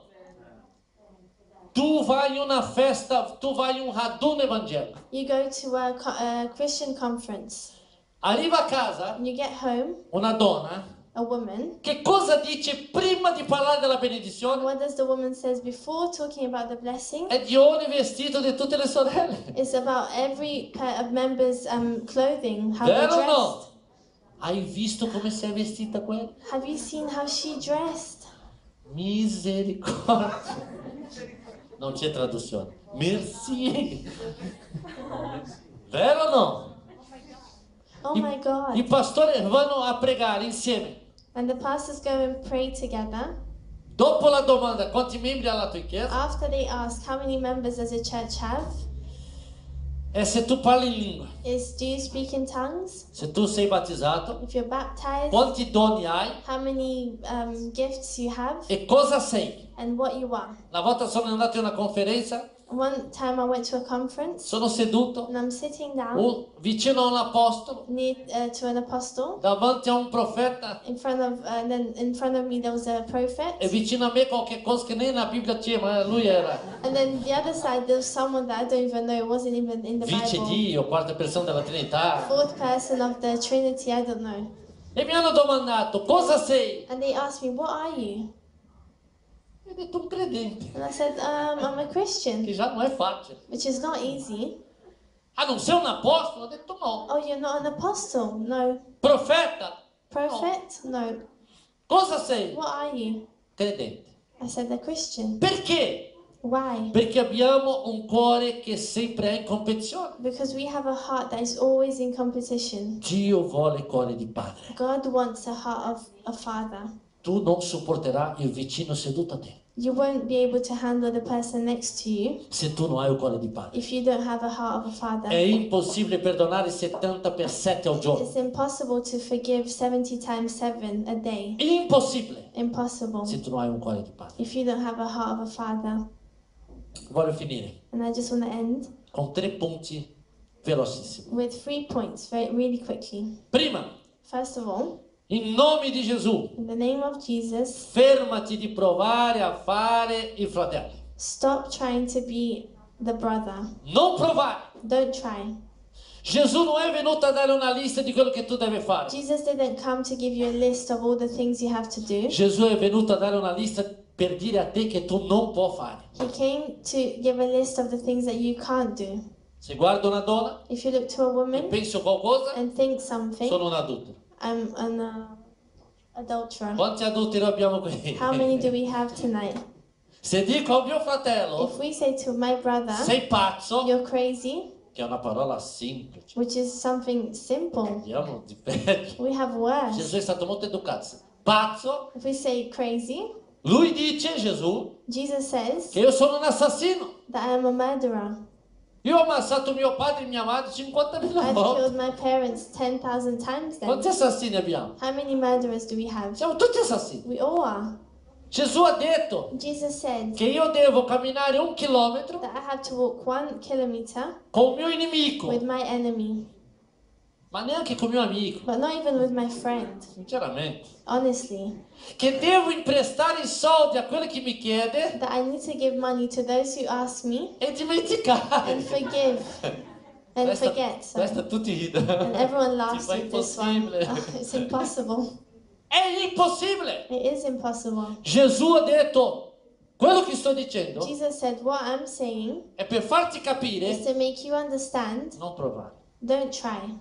A: Tu vai in una festa, tu vai in un raduno evangelico.
B: You go to a, co- a Christian conference.
A: Arriva a casa
B: And you get home,
A: una donna.
B: a woman.
A: Che cosa dice prima di parlare della
B: And
A: benedizione?
B: what does the woman says before talking about the blessing?
A: È di ogni vestito di tutte le sorelle.
B: It's about every pair of members' um, clothing, how they're
A: Vero o
B: dressed.
A: no? Hai visto come si è vestita quella?
B: Have you seen how she dressed?
A: Misericordia. Non c'è traduzione. Merci. Vero o no?
B: Oh
A: I,
B: my God.
A: I pastori vanno a pregare insieme.
B: And the pastors go and pray together.
A: Dopo la domanda quanti membri ha la tua chiesa?
B: After they ask, how many members does a church have?
A: E se tu parli in lingua,
B: Is, do you speak in tongues?
A: se tu sei battezzato,
B: If you're baptized,
A: quanti doni hai
B: how many um, gifts you have?
A: e cosa sei?
B: And what you are.
A: Una volta sono andato in una conferenza,
B: One time I went to a conference
A: sono seduto
B: and I'm sitting down
A: un- vicino a un apostolo,
B: near uh, to an apostle.
A: davanti a un profeta
B: In front of, uh, and then in front of me there was a prophet.
A: e vicino a me qualche cosa che nella Bibbia c'è, ma lui era
B: And then the other side there was someone that I don't even know, it wasn't even in the
A: vice
B: Bible.
A: Dio, quarta persona della Trinità.
B: Fourth person of the Trinity, I don't know.
A: E mi hanno domandato, cosa sei?
B: And they asked me, what are you?
A: E ho detto un credente,
B: And I said, um, I'm a Christian,
A: che già non è facile.
B: which is not easy.
A: Ah, non sei un apostolo? Ho detto no.
B: Oh, you're not an apostle? No.
A: Profeta?
B: Prophet? No.
A: Cosa sei?
B: What are you?
A: Credente.
B: I said a Christian.
A: Perché?
B: Why?
A: Perché abbiamo un cuore che sempre è in competizione.
B: Because we have a heart that is always in competition.
A: Dio vuole il cuore di padre.
B: God wants a heart of a father.
A: Tu non sopporterai il vicino seduto a te
B: You won't be able to handle the person next to you
A: se tu non hai un cuore di padre.
B: if you don't have a heart of a father.
A: È impossibile perdonare settanta per sette al giorno.
B: It's impossible to forgive seventy times seven a day.
A: Impossibile
B: Impossible
A: se tu non hai un cuore di padre.
B: if you don't have a heart of a father.
A: Voglio finire
B: And I just want to end
A: con tre punti velocissimi.
B: with three points very, really quickly.
A: Prima,
B: First of all,
A: in nome di Gesù,
B: in the name of Jesus,
A: fermati di provare a fare il fratello.
B: stop trying to be the brother.
A: Non provare.
B: Don't try.
A: Gesù non è venuto a dare una lista di quello che tu devi fare.
B: Jesus didn't come to give you a list of all the things you have to do.
A: Gesù è venuto a dare una lista per dire a te che tu non puoi fare.
B: He came to give a list of the things that you can't do.
A: Se guardo una donna
B: If you look to a
A: e
B: woman
A: penso qualcosa,
B: and think something,
A: sono un adultero.
B: I'm an uh, adulterer.
A: Quanti adulteri abbiamo qui?
B: How many do we have tonight?
A: Se dico a mio fratello,
B: If we say to my brother,
A: sei pazzo,
B: you're crazy,
A: che è una parola semplice,
B: which is something simple,
A: andiamo di peggio.
B: we have worse.
A: Gesù è stato molto educato. Pazzo,
B: If we say crazy,
A: lui dice, Gesù,
B: Jesus says
A: che io sono un assassino.
B: that I am a murderer.
A: Io ho ammazzato mio padre e mia madre cinquantamila
B: I've
A: volte.
B: killed my parents ten thousand times then.
A: Quanti assassini abbiamo?
B: How many murderers do we have?
A: Siamo tutti assassini.
B: We all are.
A: Gesù ha detto
B: Jesus said
A: che io devo camminare un chilometro
B: that I have to walk one kilometer
A: con il mio nemico,
B: with my enemy,
A: ma neanche con il mio amico,
B: but not even with my friend.
A: sinceramente.
B: Honestly,
A: Che devo imprestare i soldi a quello che mi chiede
B: that I need to give money to those who ask me
A: e dimenticare.
B: and forgive and
A: Questa,
B: forget. sorry.
A: questa tutti ridono.
B: And everyone
A: Si
B: laughs
A: fa
B: at this one.
A: impossibile.
B: Oh, it's impossible.
A: È impossibile.
B: It is impossible.
A: Gesù ha detto, quello che sto dicendo
B: Jesus said, what I'm saying
A: è per farti capire,
B: is to make you understand,
A: non provare.
B: don't try.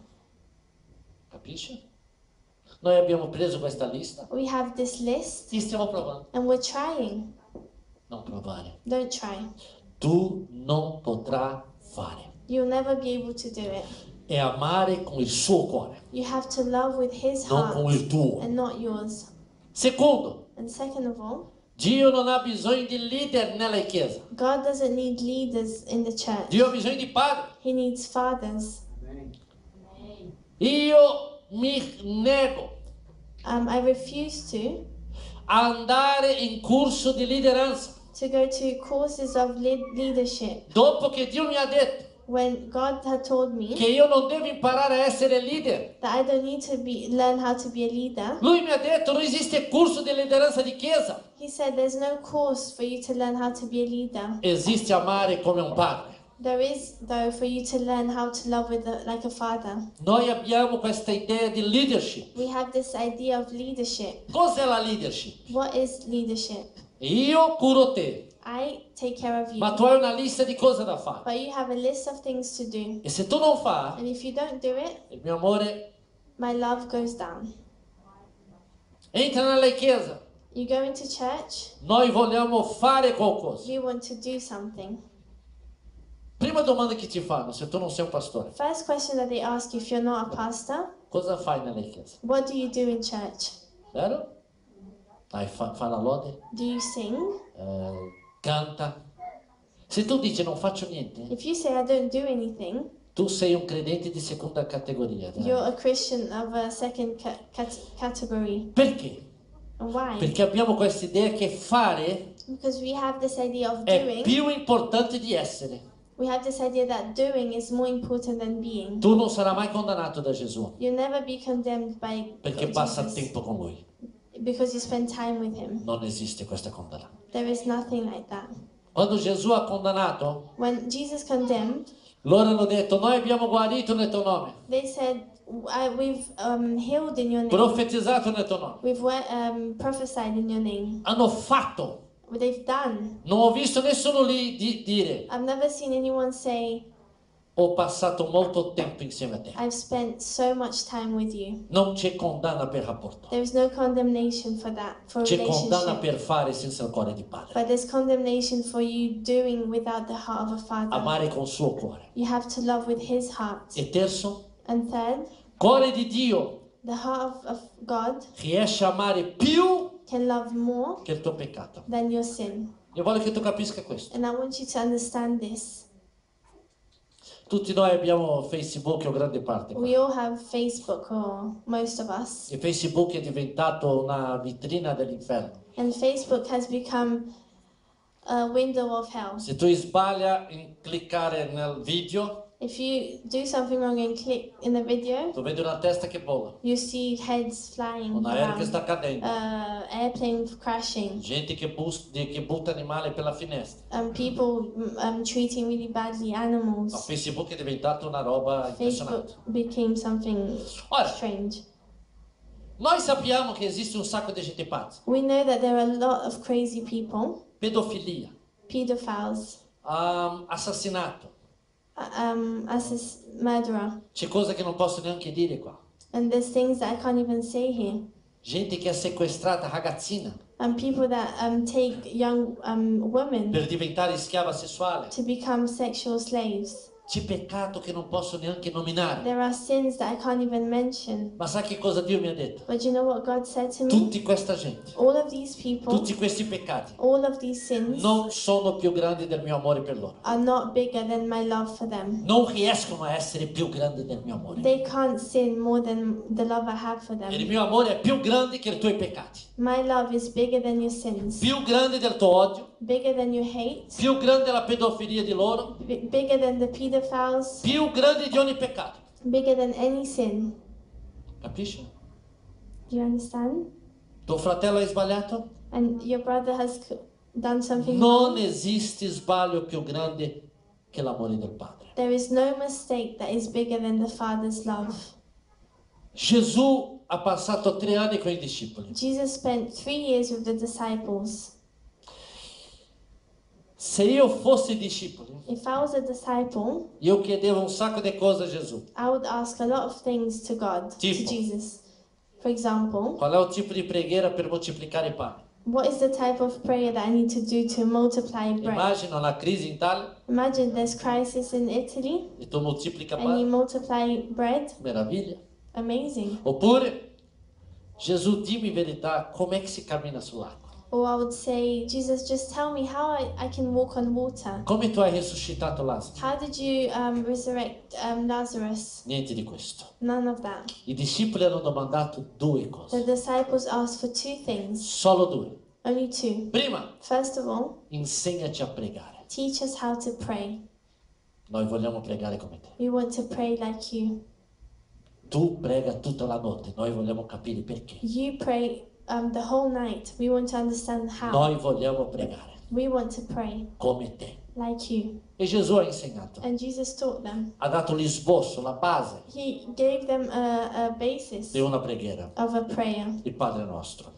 A: Capisci? Noi abbiamo preso questa lista,
B: We have this list
A: ti stiamo provando.
B: and we're trying.
A: Non provare.
B: Don't try.
A: Tu non potrai fare.
B: You'll never be able to do it.
A: È amare con il suo cuore,
B: You have to love with his
A: non
B: heart
A: con il tuo.
B: and not yours.
A: Secondo,
B: And second of all,
A: Dio non ha bisogno di leader nella chiesa.
B: God doesn't need leaders in the church.
A: Dio ha bisogno di padri.
B: He needs fathers.
A: Io mi nego
B: Um, I refuse to
A: a andare in corso di lideranza
B: to go to courses of lead leadership
A: dopo che Dio mi ha detto
B: when God had told me
A: che io non devo imparare a essere leader.
B: that I don't need to be learn how to be a leader.
A: Lui mi ha detto non esiste corso di lideranza di chiesa,
B: He said there's no course for you to learn how to be a leader.
A: esiste amare come un padre.
B: There is, though, for you to learn how to love with a, like a father.
A: Noi abbiamo questa idea di leadership.
B: We have this idea of leadership.
A: Cos'è la leadership?
B: What is leadership?
A: Io curo te,
B: I take care of you,
A: ma tu hai una lista di cose da fare.
B: but you have a list of things to do.
A: E se tu non fai,
B: And if you don't do it,
A: il mio amore
B: my love goes down.
A: entra nella chiesa.
B: You go into church,
A: Noi vogliamo fare qualcosa.
B: we want to do something.
A: Prima domanda che ti fanno, se tu non sei un pastore,
B: First question that they ask you if you're not a pastor,
A: cosa fai nella chiesa?
B: what do you do in church?
A: Vero? Dai, fa, fa la lode,
B: Do you sing?
A: eh, canta. Se tu dici non faccio niente,
B: If you say I don't do anything,
A: tu sei un credente di seconda categoria. dai.
B: you're a Christian of a second ca- cat- category.
A: Perché?
B: And why?
A: Perché abbiamo questa idea che fare
B: Because we have this idea of
A: è
B: doing.
A: più importante di essere.
B: We have this idea that doing is more important than being.
A: Tu non sarai mai condannato da Gesù
B: You'll never be condemned by
A: perché passa
B: Jesus
A: tempo con Lui.
B: because you spend time with him.
A: Non esiste questa condanna.
B: There is nothing like that.
A: Quando Gesù ha condannato,
B: When Jesus condemned,
A: loro hanno detto noi abbiamo guarito nel tuo nome,
B: they said, I, "We've um, healed in your name.
A: profetizzato nel tuo nome.
B: We've we- um, prophesied in your name."
A: Hanno fatto.
B: What they've done.
A: Non ho visto nessuno lì di dire
B: I've never seen anyone say,
A: Ho passato molto tempo insieme a te.
B: I've spent so much time with you.
A: Non c'è condanna per rapporto.
B: There is no condemnation for that, for a
A: C'è condanna
B: relationship.
A: per fare senza il cuore di padre.
B: But there's condemnation for you doing without the heart of a father.
A: Amare con suo cuore.
B: You have to love with his heart.
A: E terzo,
B: And third,
A: cuore di Dio
B: the heart of, of God
A: riesce a amare più
B: can love more
A: che il tuo peccato.
B: than your sin.
A: Io voglio che tu capisca questo.
B: And I want you to understand this.
A: Tutti noi abbiamo Facebook o grande parte.
B: We all have Facebook, or most of us.
A: E Facebook è diventato una vitrina dell'inferno.
B: And Facebook has become a window of hell.
A: Se tu sbaglia in cliccare nel video,
B: If you do something wrong and click in the video,
A: tu vedi una testa che vola,
B: you see heads flying
A: un aereo che
B: around,
A: sta cadendo,
B: uh, airplane crashing,
A: gente che, bus- di- che butta animali per la finestra.
B: and people um, treating really badly
A: No,
B: animals.
A: Facebook è diventato una roba impressionante.
B: Facebook became something
A: Ora,
B: strange.
A: noi sappiamo che esiste un sacco di gente pazza.
B: We know that there are a lot of crazy people,
A: Pedofilia,
B: pedophiles,
A: um, assassinato.
B: um, assass- murderer,
A: C'è cose che non posso neanche dire qua.
B: and there's things that I can't even say here.
A: Gente che ha sequestrata ragazzina
B: And people that um, take young um, women
A: per diventare schiava sessuale.
B: to become sexual slaves.
A: C'è peccato che non posso neanche nominare.
B: There are sins that I can't even mention.
A: Ma sai che cosa Dio mi ha detto?
B: But you know what God said to me?
A: Tutti questa gente,
B: All of these people,
A: tutti questi peccati
B: all of these sins
A: non sono più grandi del mio amore per loro.
B: are not bigger than my love for them.
A: Non riescono a essere più grandi del mio amore.
B: They can't sin more than the love I have for
A: E il
B: them.
A: mio amore è più grande che i tuoi peccati.
B: My love is bigger than your sins,
A: Più grande del tuo odio,
B: bigger than your hate,
A: più grande la pedofilia di loro,
B: bi- bigger than the pedophiles,
A: più grande di ogni peccato.
B: bigger than any sin.
A: Capisci?
B: Do you understand?
A: Tuo fratello hai sbagliato?
B: And your brother has c- done something
A: Non
B: wrong.
A: esiste sbaglio più grande che l'amore del Padre.
B: There is no mistake that is bigger than the Father's love.
A: Gesù ha passato tre anni con i discepoli.
B: Jesus spent three years with the disciples.
A: Se io fossi discepolo,
B: If I was a disciple,
A: io chiedevo un sacco di cose a Gesù.
B: I would ask a lot of things to God,
A: Tipo?
B: to Jesus. For example,
A: Qual è il tipo di preghiera per moltiplicare i pani?
B: what is the type of prayer that I need to do to multiply bread?
A: Immagina una crisi in Italia
B: Imagine there's crisis in Italy
A: e tu moltiplica
B: and you
A: pani.
B: multiply bread.
A: Meraviglia.
B: Amazing.
A: Oppure, Gesù, dimmi verità, com'è che si cammina sull'acqua?
B: Or I would say, Jesus, just tell me how I, I can walk on water.
A: Come tu hai risuscitato Lazzaro?
B: How did you um, resurrect um, Lazarus?
A: Niente di questo.
B: None of that.
A: I discepoli hanno domandato due
B: The
A: cose.
B: disciples asked for two things,
A: Solo due.
B: only two.
A: Prima,
B: First of all,
A: insegnaci a pregare.
B: teach us how to pray.
A: Noi vogliamo pregare come te.
B: We want to pray like you.
A: Tu prega tutta la notte, noi vogliamo capire perché.
B: You pray um, the whole night. We want to understand how.
A: Noi vogliamo pregare
B: We want to pray
A: come te.
B: like you.
A: E Gesù ha insegnato,
B: And Jesus taught them.
A: ha dato l'esbosso, la base
B: He gave them a, a basis
A: di una preghiera,
B: of a prayer.
A: il Padre nostro.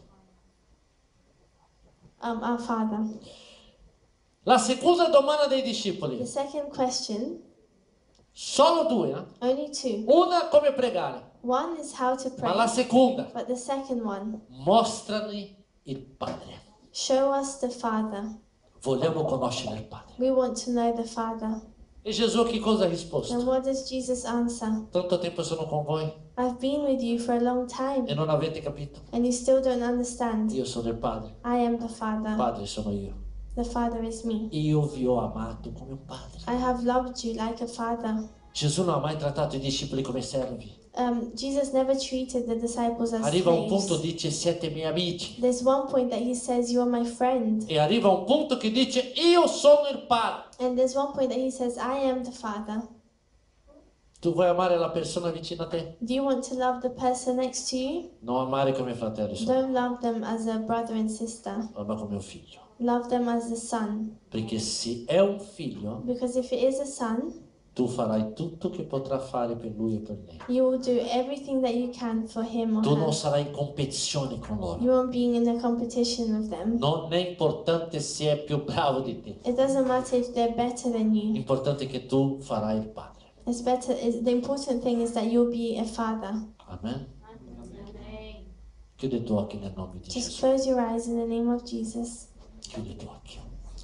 B: Um, our Father.
A: La seconda domanda dei
B: The
A: discepoli,
B: second question,
A: solo due, eh?
B: only two.
A: Una come pregare,
B: One is how to
A: ma la
B: pray.
A: seconda,
B: But the second one,
A: mostrami il Padre.
B: show us the Father.
A: Vogliamo conoscere il Padre.
B: We want to know the Father.
A: E Gesù che cosa ha
B: And
A: risposto?
B: what does Jesus answer?
A: Tanto tempo sono con voi
B: I've been with you for a long time,
A: e non avete capito.
B: and you still don't understand.
A: Io sono il Padre,
B: I am the
A: il
B: Father.
A: Padre sono io.
B: The Father is me.
A: Io vi ho amato come un padre.
B: I have loved you like a father.
A: Gesù non ha mai trattato i discepoli come servi.
B: Um, Jesus never treated the disciples as
A: Arriva un punto,
B: slaves.
A: dice siete miei amici.
B: There's one point that he says, you are my friend.
A: E arriva un punto che dice io sono il Padre.
B: And there's one point that he says, I am the Father.
A: Tu vuoi amare la persona vicino a te?
B: Do you want to love the person next to you?
A: Non amare come fratelli, sono,
B: Don't love them as a brother and sister.
A: ama come un figlio.
B: Love them as a son.
A: Perché se è un figlio,
B: Because if it is a son,
A: tu farai tutto che potrà fare per lui e per lei.
B: you will do everything that you can for him or
A: Tu non
B: her.
A: sarai in competizione con loro.
B: You won't be in a competition with them.
A: Non è importante se è più bravo di te.
B: It doesn't matter if they're better than you.
A: L'importante è che tu farai il Padre.
B: It's better. It's, the important thing is that you'll be a father.
A: Amen. Chiudi i tuoi occhi nel nome di
B: Just
A: Gesù.
B: close your eyes in the name of Jesus.
A: Chiudi i tuoi occhi.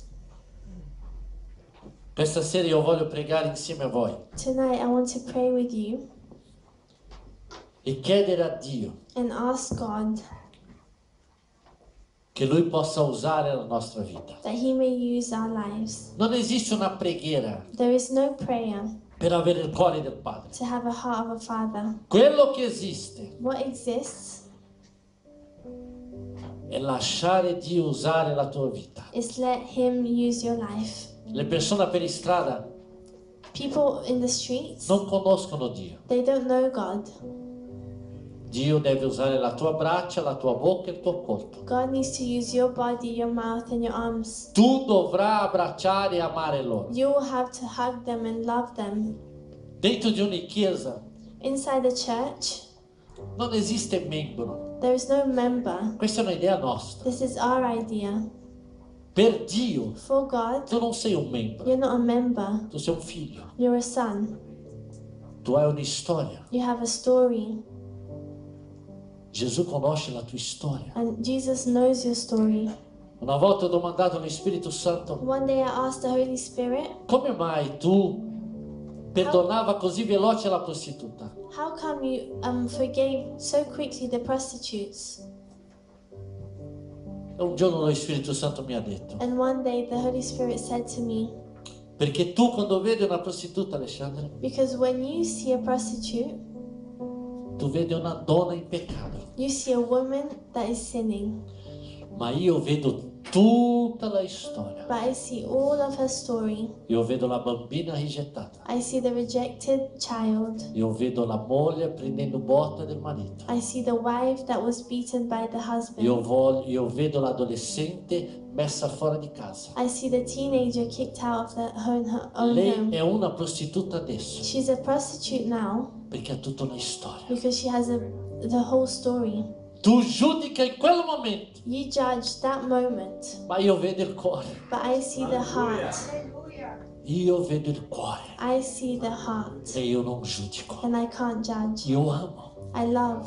A: Questa sera io voglio pregare insieme a voi
B: Tonight I want to pray with you
A: e chiedere a Dio
B: and ask God
A: che Lui possa usare la nostra vita.
B: that He may use our lives.
A: Non esiste una preghiera
B: There is no prayer
A: per avere il cuore del Padre.
B: to have a heart of a father.
A: Quello che esiste
B: What exists
A: è lasciare Dio usare la tua vita.
B: is let Him use your life.
A: Le persone per strada
B: People in the streets,
A: non conoscono Dio.
B: they don't know God.
A: Dio deve usare la tua braccia, la tua bocca e il tuo corpo.
B: God needs to use your body, your mouth, and your arms.
A: Tu dovrai abbracciare e amare loro.
B: You will have to hug them and love them.
A: Dentro di ogni chiesa
B: Inside the church,
A: non esiste membro.
B: there is no member.
A: Questa è un'idea nostra.
B: This is our idea.
A: Per Dio
B: For God,
A: tu non sei un membro,
B: you're not a member.
A: tu sei un figlio.
B: You're a son.
A: Tu hai una storia.
B: You have a story.
A: Gesù conosce la tua storia.
B: And Jesus knows your story.
A: Una volta ho domandato allo Spirito Santo,
B: One day I asked the Holy Spirit,
A: come mai tu perdonava così veloce la prostituta?
B: how come you um, forgave so quickly the prostitutes?
A: E un giorno lo Spirito Santo mi ha detto,
B: And one day the Holy Spirit said to me,
A: perché tu quando vedi una prostituta, Alessandra,
B: because when you see a prostitute,
A: tu vedi una donna in peccato,
B: you see a woman that is sinning.
A: ma io vedo tutta la storia.
B: But I see all of her story.
A: Io vedo la bambina rigettata.
B: I see the rejected child.
A: Io vedo la moglie prendendo botta del marito.
B: I see the wife that was beaten by the husband.
A: Io, voglio, io vedo l'adolescente messa fuori di casa.
B: I see the teenager kicked out of the, her, her own
A: Lei
B: home.
A: è una prostituta adesso
B: She's a prostitute now
A: perché ha tutta una storia.
B: because she has a, the whole story.
A: Tu giudica in quel momento,
B: You judge that moment,
A: ma io vedo il cuore.
B: but I see the heart.
A: Io vedo il cuore
B: I see the heart,
A: e io non giudico.
B: and I can't judge.
A: Io amo.
B: I love.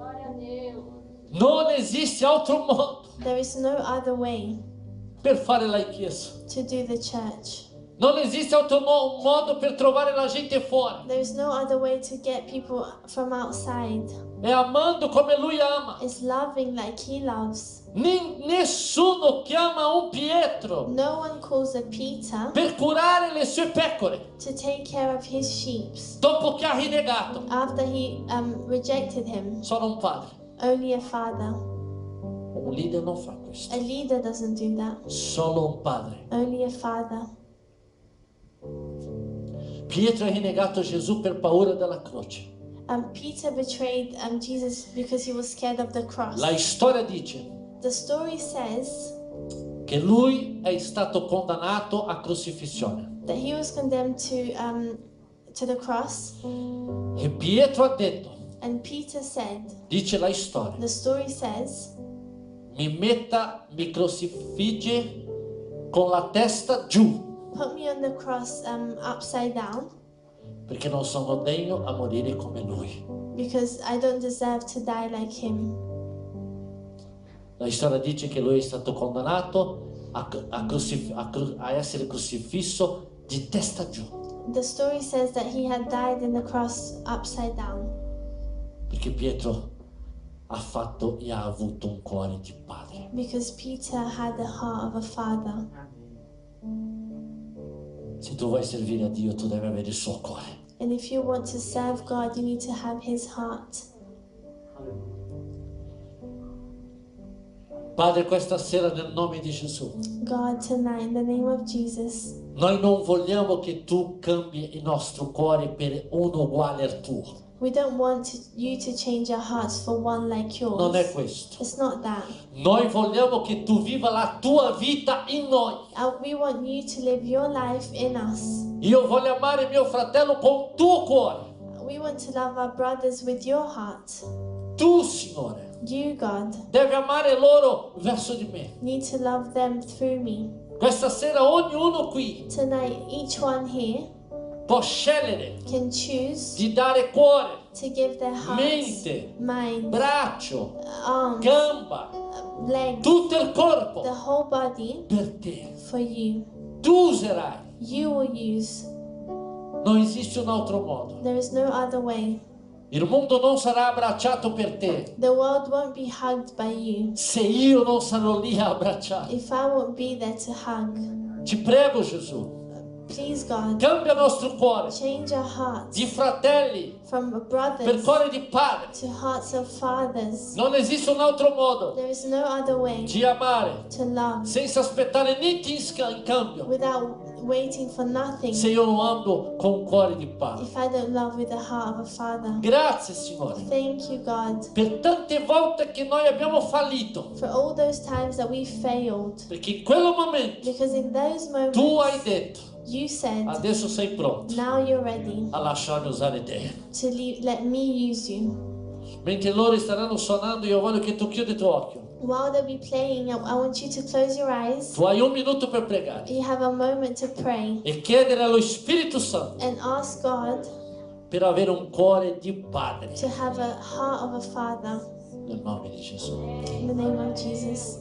A: Non esiste altro modo
B: There is no other way
A: per fare la chiesa.
B: to do the church.
A: Non esiste altro mo- modo per trovare la gente fuori.
B: There is no other way to get people from outside.
A: È amando come lui ama.
B: It's loving like He loves.
A: Ni- nessuno chiama un Pietro
B: No one calls a Peter
A: per curare le sue pecore
B: to take care of his sheep
A: dopo che ha rinnegato.
B: after he um, rejected him.
A: Sono un padre.
B: Only a father.
A: Un leader non fa questo.
B: A leader doesn't do that.
A: Solo un padre.
B: Only a father.
A: Pietro ha rinnegato Gesù per paura della croce.
B: Um, Peter betrayed um, Jesus because he was scared of the cross.
A: La storia dice
B: The story says
A: che lui è stato condannato a crocifissione.
B: that he was condemned to um, to the cross,
A: E Pietro ha detto,
B: and Peter said,
A: dice la storia,
B: the story says,
A: mi metta, mi crocifigge con la testa giù,
B: put me on the cross um, upside down
A: perché non sono degno a morire come lui.
B: because I don't deserve to die like him.
A: La storia dice che lui è stato condannato a, a, crocif- a, cru- a essere crocifisso di testa giù,
B: The story says that he had died in the cross upside down
A: perché Pietro ha fatto e ha avuto un cuore di padre.
B: because Peter had the heart of a father.
A: Se tu vuoi servire a Dio, tu devi avere il suo cuore.
B: And if you want to serve God, you need to have his heart.
A: Padre, questa sera nel nome di Gesù,
B: God, tonight, in the name of Jesus,
A: noi non vogliamo che tu cambi il nostro cuore per uno uguale al tuo.
B: we don't want to, you to change our hearts for one like yours.
A: Non è questo.
B: It's not that.
A: Noi vogliamo che tu viva la tua vita in noi.
B: Uh, we want you to live your life in us.
A: Io voglio amare mio fratello con il tuo cuore.
B: We want to love our brothers with your heart.
A: Tu, Signore,
B: You, God,
A: devi amare loro verso di me.
B: need to love them through me.
A: Questa sera ognuno qui
B: Tonight, each one here
A: può scegliere
B: can choose
A: di dare cuore,
B: to give their hearts,
A: mente,
B: mind,
A: braccio,
B: arms,
A: gamba,
B: legs,
A: tutto il
B: the
A: corpo
B: whole body
A: per te.
B: for you.
A: Tu userai.
B: You will use.
A: Non esiste un altro modo.
B: There is no other way.
A: Il mondo non sarà abbracciato per te
B: The world won't be hugged by you
A: se io non sarò lì a abbracciare.
B: if I won't be there to hug.
A: Ti prego, Gesù,
B: Please, God,
A: cambia il nostro cuore
B: change our hearts
A: di fratelli
B: from
A: per
B: brothers
A: cuore di padre.
B: to hearts of fathers.
A: Non esiste un altro modo
B: There is no other way
A: di amare
B: to love
A: senza aspettare niente in sca- in cambio
B: without waiting for nothing
A: se io non amo con cuore di padre.
B: if I don't love with the heart of a father.
A: Grazie, Signore,
B: Thank you, God,
A: per tante volte che noi abbiamo fallito,
B: for all those times that we failed.
A: perché in quel momento
B: Because in those
A: tu hai
B: moments,
A: detto,
B: you said,
A: adesso sei pronto
B: now you're ready
A: a lasciarmi usare te.
B: to leave, let me use you.
A: Mentre loro staranno suonando, io voglio che tu chiudi il tuo occhio.
B: While they'll be playing, I I want you to close your eyes.
A: Tu hai un minuto per pregare
B: You have a moment to pray
A: e chiedere allo Spirito Santo
B: and ask God
A: per avere un cuore di padre.
B: to have a heart of a father.
A: Nel nome di Gesù.
B: In the name of Jesus.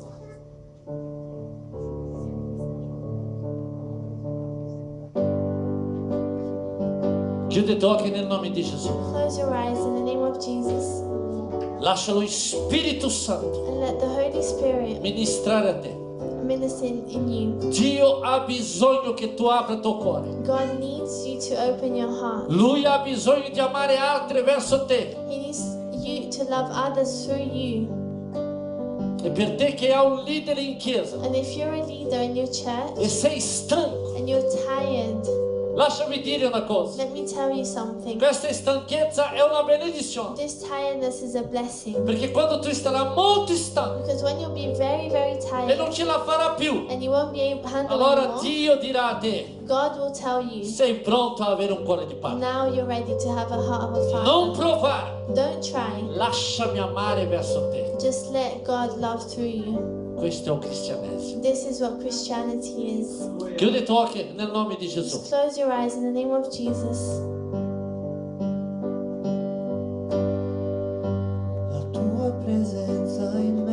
A: Chiudi i tuoi occhi nel nome di Gesù.
B: Close your eyes in the name of Jesus
A: Lascialo il Spirito Santo
B: and let the Holy Spirit
A: ministrare a te.
B: minister in in you.
A: Dio ha bisogno che tu apra il tuo cuore.
B: God needs you to open your heart.
A: Lui ha bisogno di amare altri verso te.
B: He needs you to love others through you.
A: E per te che hai un leader in chiesa
B: And if you're a leader in your
A: e
B: church
A: sei stanco,
B: and you're tired,
A: lasciami dire una cosa.
B: let me tell you something.
A: Questa stanchezza è una benedizione.
B: This tiredness is a blessing.
A: Perché quando tu sarai molto stanco
B: Because when you'll be very, very
A: e non
B: tired
A: ce la farà più,
B: and you won't be able to handle
A: allora
B: anymore,
A: Dio dirà a te,
B: God will tell you,
A: sei pronto a avere un cuore di padre.
B: now you're ready to have a heart of a
A: Non
B: father.
A: provare,
B: Don't try.
A: lasciami amare verso te.
B: Just let God love through you.
A: Questo è un cristianesimo.
B: This is what Christianity is.
A: Chiudi i tuoi occhi nel nome di Gesù.
B: Just close your eyes in the name of Jesus.
C: La tua presenza in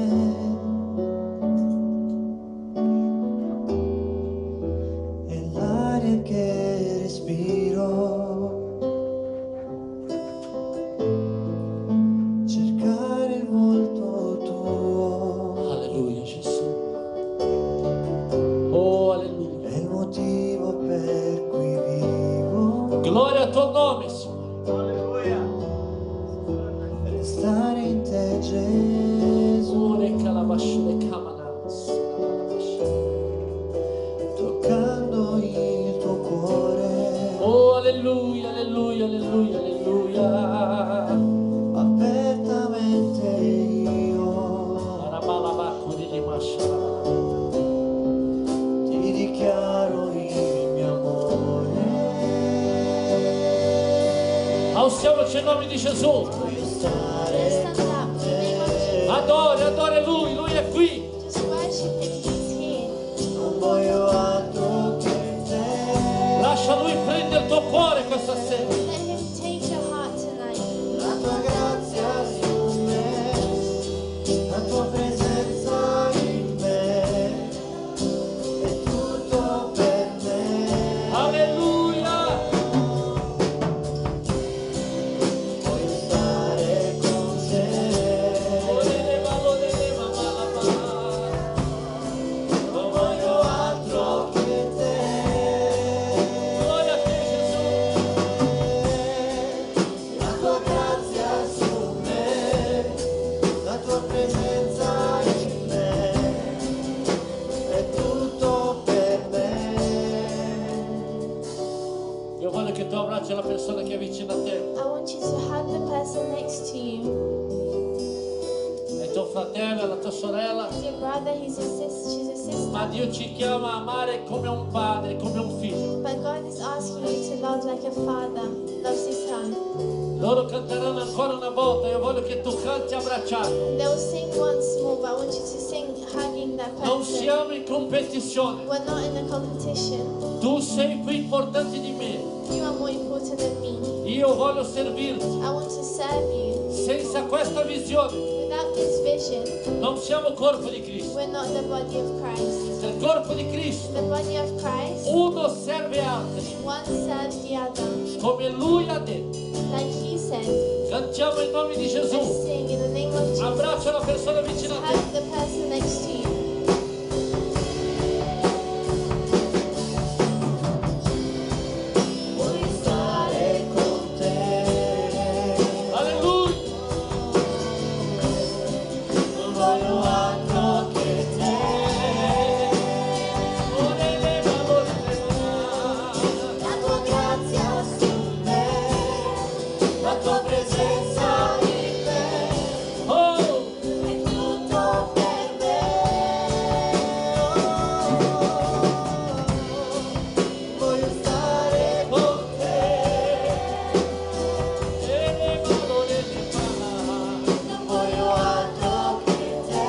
C: me è l'aria che respiro. Cercare il volto tuo
A: Alleluia, Gesù. Oh, alleluia.
C: è il motivo per cui vivo.
A: Gloria al tuo nome, Signore.
C: Restare in te, Gesù,
A: Ore calabasciure camanas.
C: toccando il tuo cuore.
A: Oh, alleluia, alleluia, alleluia, alleluia.
C: Apertamente io
A: Arabalabacco di limasciala.
C: ti dichiaro il mio amore.
A: Austiamoci il nome di Gesù.
C: Voglio stare
B: Stand up in the name of Jesus.
A: Adori, adori Lui, Lui è qui.
B: Just worship Him. He's here.
C: non voglio altro che te.
A: Lascia Lui prendere il tuo cuore questa sera.
B: Let Him take your heart tonight.
C: La tua grazia su me, la tua presenza in me, è tutto per me.
A: Alleluia.
C: Voglio stare con te.
A: Oleleva, oleleva, malama.
C: Non voglio altro che te.
A: Gloria a te, Gesù.
C: La tua grazia su me, la tua presenza in me, è tutto per me.
A: Io voglio che tu abbracci la persona che è vicino a te.
B: I want you to hug the person next to you.
A: È tuo fratello, è la tua sorella.
B: He's your brother, he's your sister, she's your sister.
A: Ma Dio ci chiama a amare come un padre, come un figlio.
B: But God is asking you to love like a father loves his son.
A: Loro canteranno ancora una volta. Io voglio che tu canti abbracciato.
B: They'll sing once more, but I want you to sing hugging that
A: Non
B: person.
A: siamo in competizione.
B: We're not in a competition.
A: Tu sei più importante di me.
B: you are more important than me.
A: Io voglio servirti.
B: I want to serve you.
A: Senza questa visione
B: Without this vision,
A: non siamo corpo di Cristo.
B: we're not the body of Christ.
A: Nel corpo di Cristo
B: The body of Christ,
A: uno serve altri,
B: one serves the other.
A: come Lui ha detto.
B: Like he said,
A: Cantiamo in nome di
B: let's
A: Gesù.
B: sing in the name of Jesus.
A: Abbraccia la persona vicino a te.
B: Hug the person next to you.
C: Voglio stare con te.
A: Alleluia.
C: Non voglio altro che te.
A: Ora eleva, ora eleva.
C: La tua grazia su me, la tua presenza in me,
A: Oh,
C: è tutto per me. Voglio stare con te,
A: eleva, ora eleva.
C: non voglio altro che te.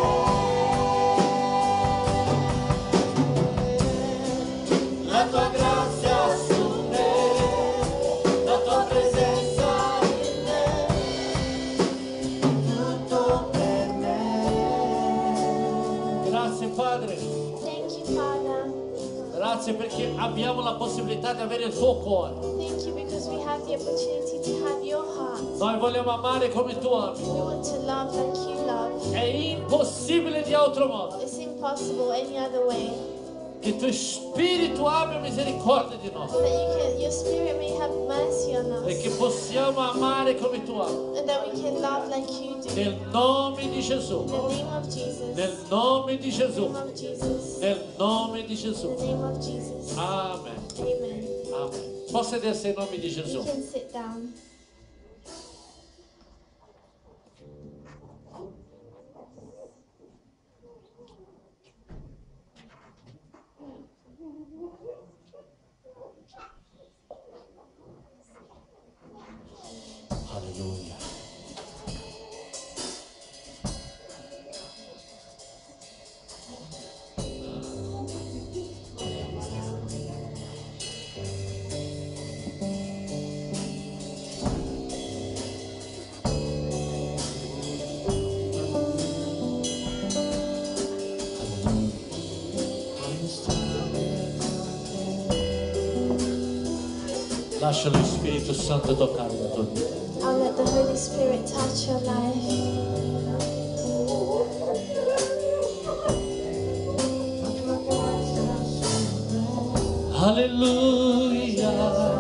C: La tua grazia su me, la tua presenza in me, tutto per me.
A: Grazie Padre,
B: Thank you, Father.
A: grazie perché abbiamo la possibilità di avere il tuo cuore.
B: Thank you because we have the opportunity to have your heart.
A: Noi vogliamo amare come tu ami.
B: We want to love like you love.
A: È impossibile di altro modo
B: It's impossible any other way.
A: che il tuo spirito abbia misericordia di noi
B: That you can, your spirit may have mercy on
A: e
B: us.
A: che possiamo amare come tu ami.
B: And that we can love like you do.
A: Nel nome di Gesù,
B: In the name of Jesus.
A: nel nome di
B: In
A: Gesù,
B: the name of Jesus.
A: nel nome di
B: In
A: Gesù.
B: the name of Jesus.
A: Amen.
B: Amen.
A: Amen. Può sedersi in nome di
B: You
A: Gesù.
B: can sit down.
A: Alleluia. Lascia lo Spirito Santo toccare la tua vita.
B: I'll let the Holy Spirit touch your life.
A: Alleluia.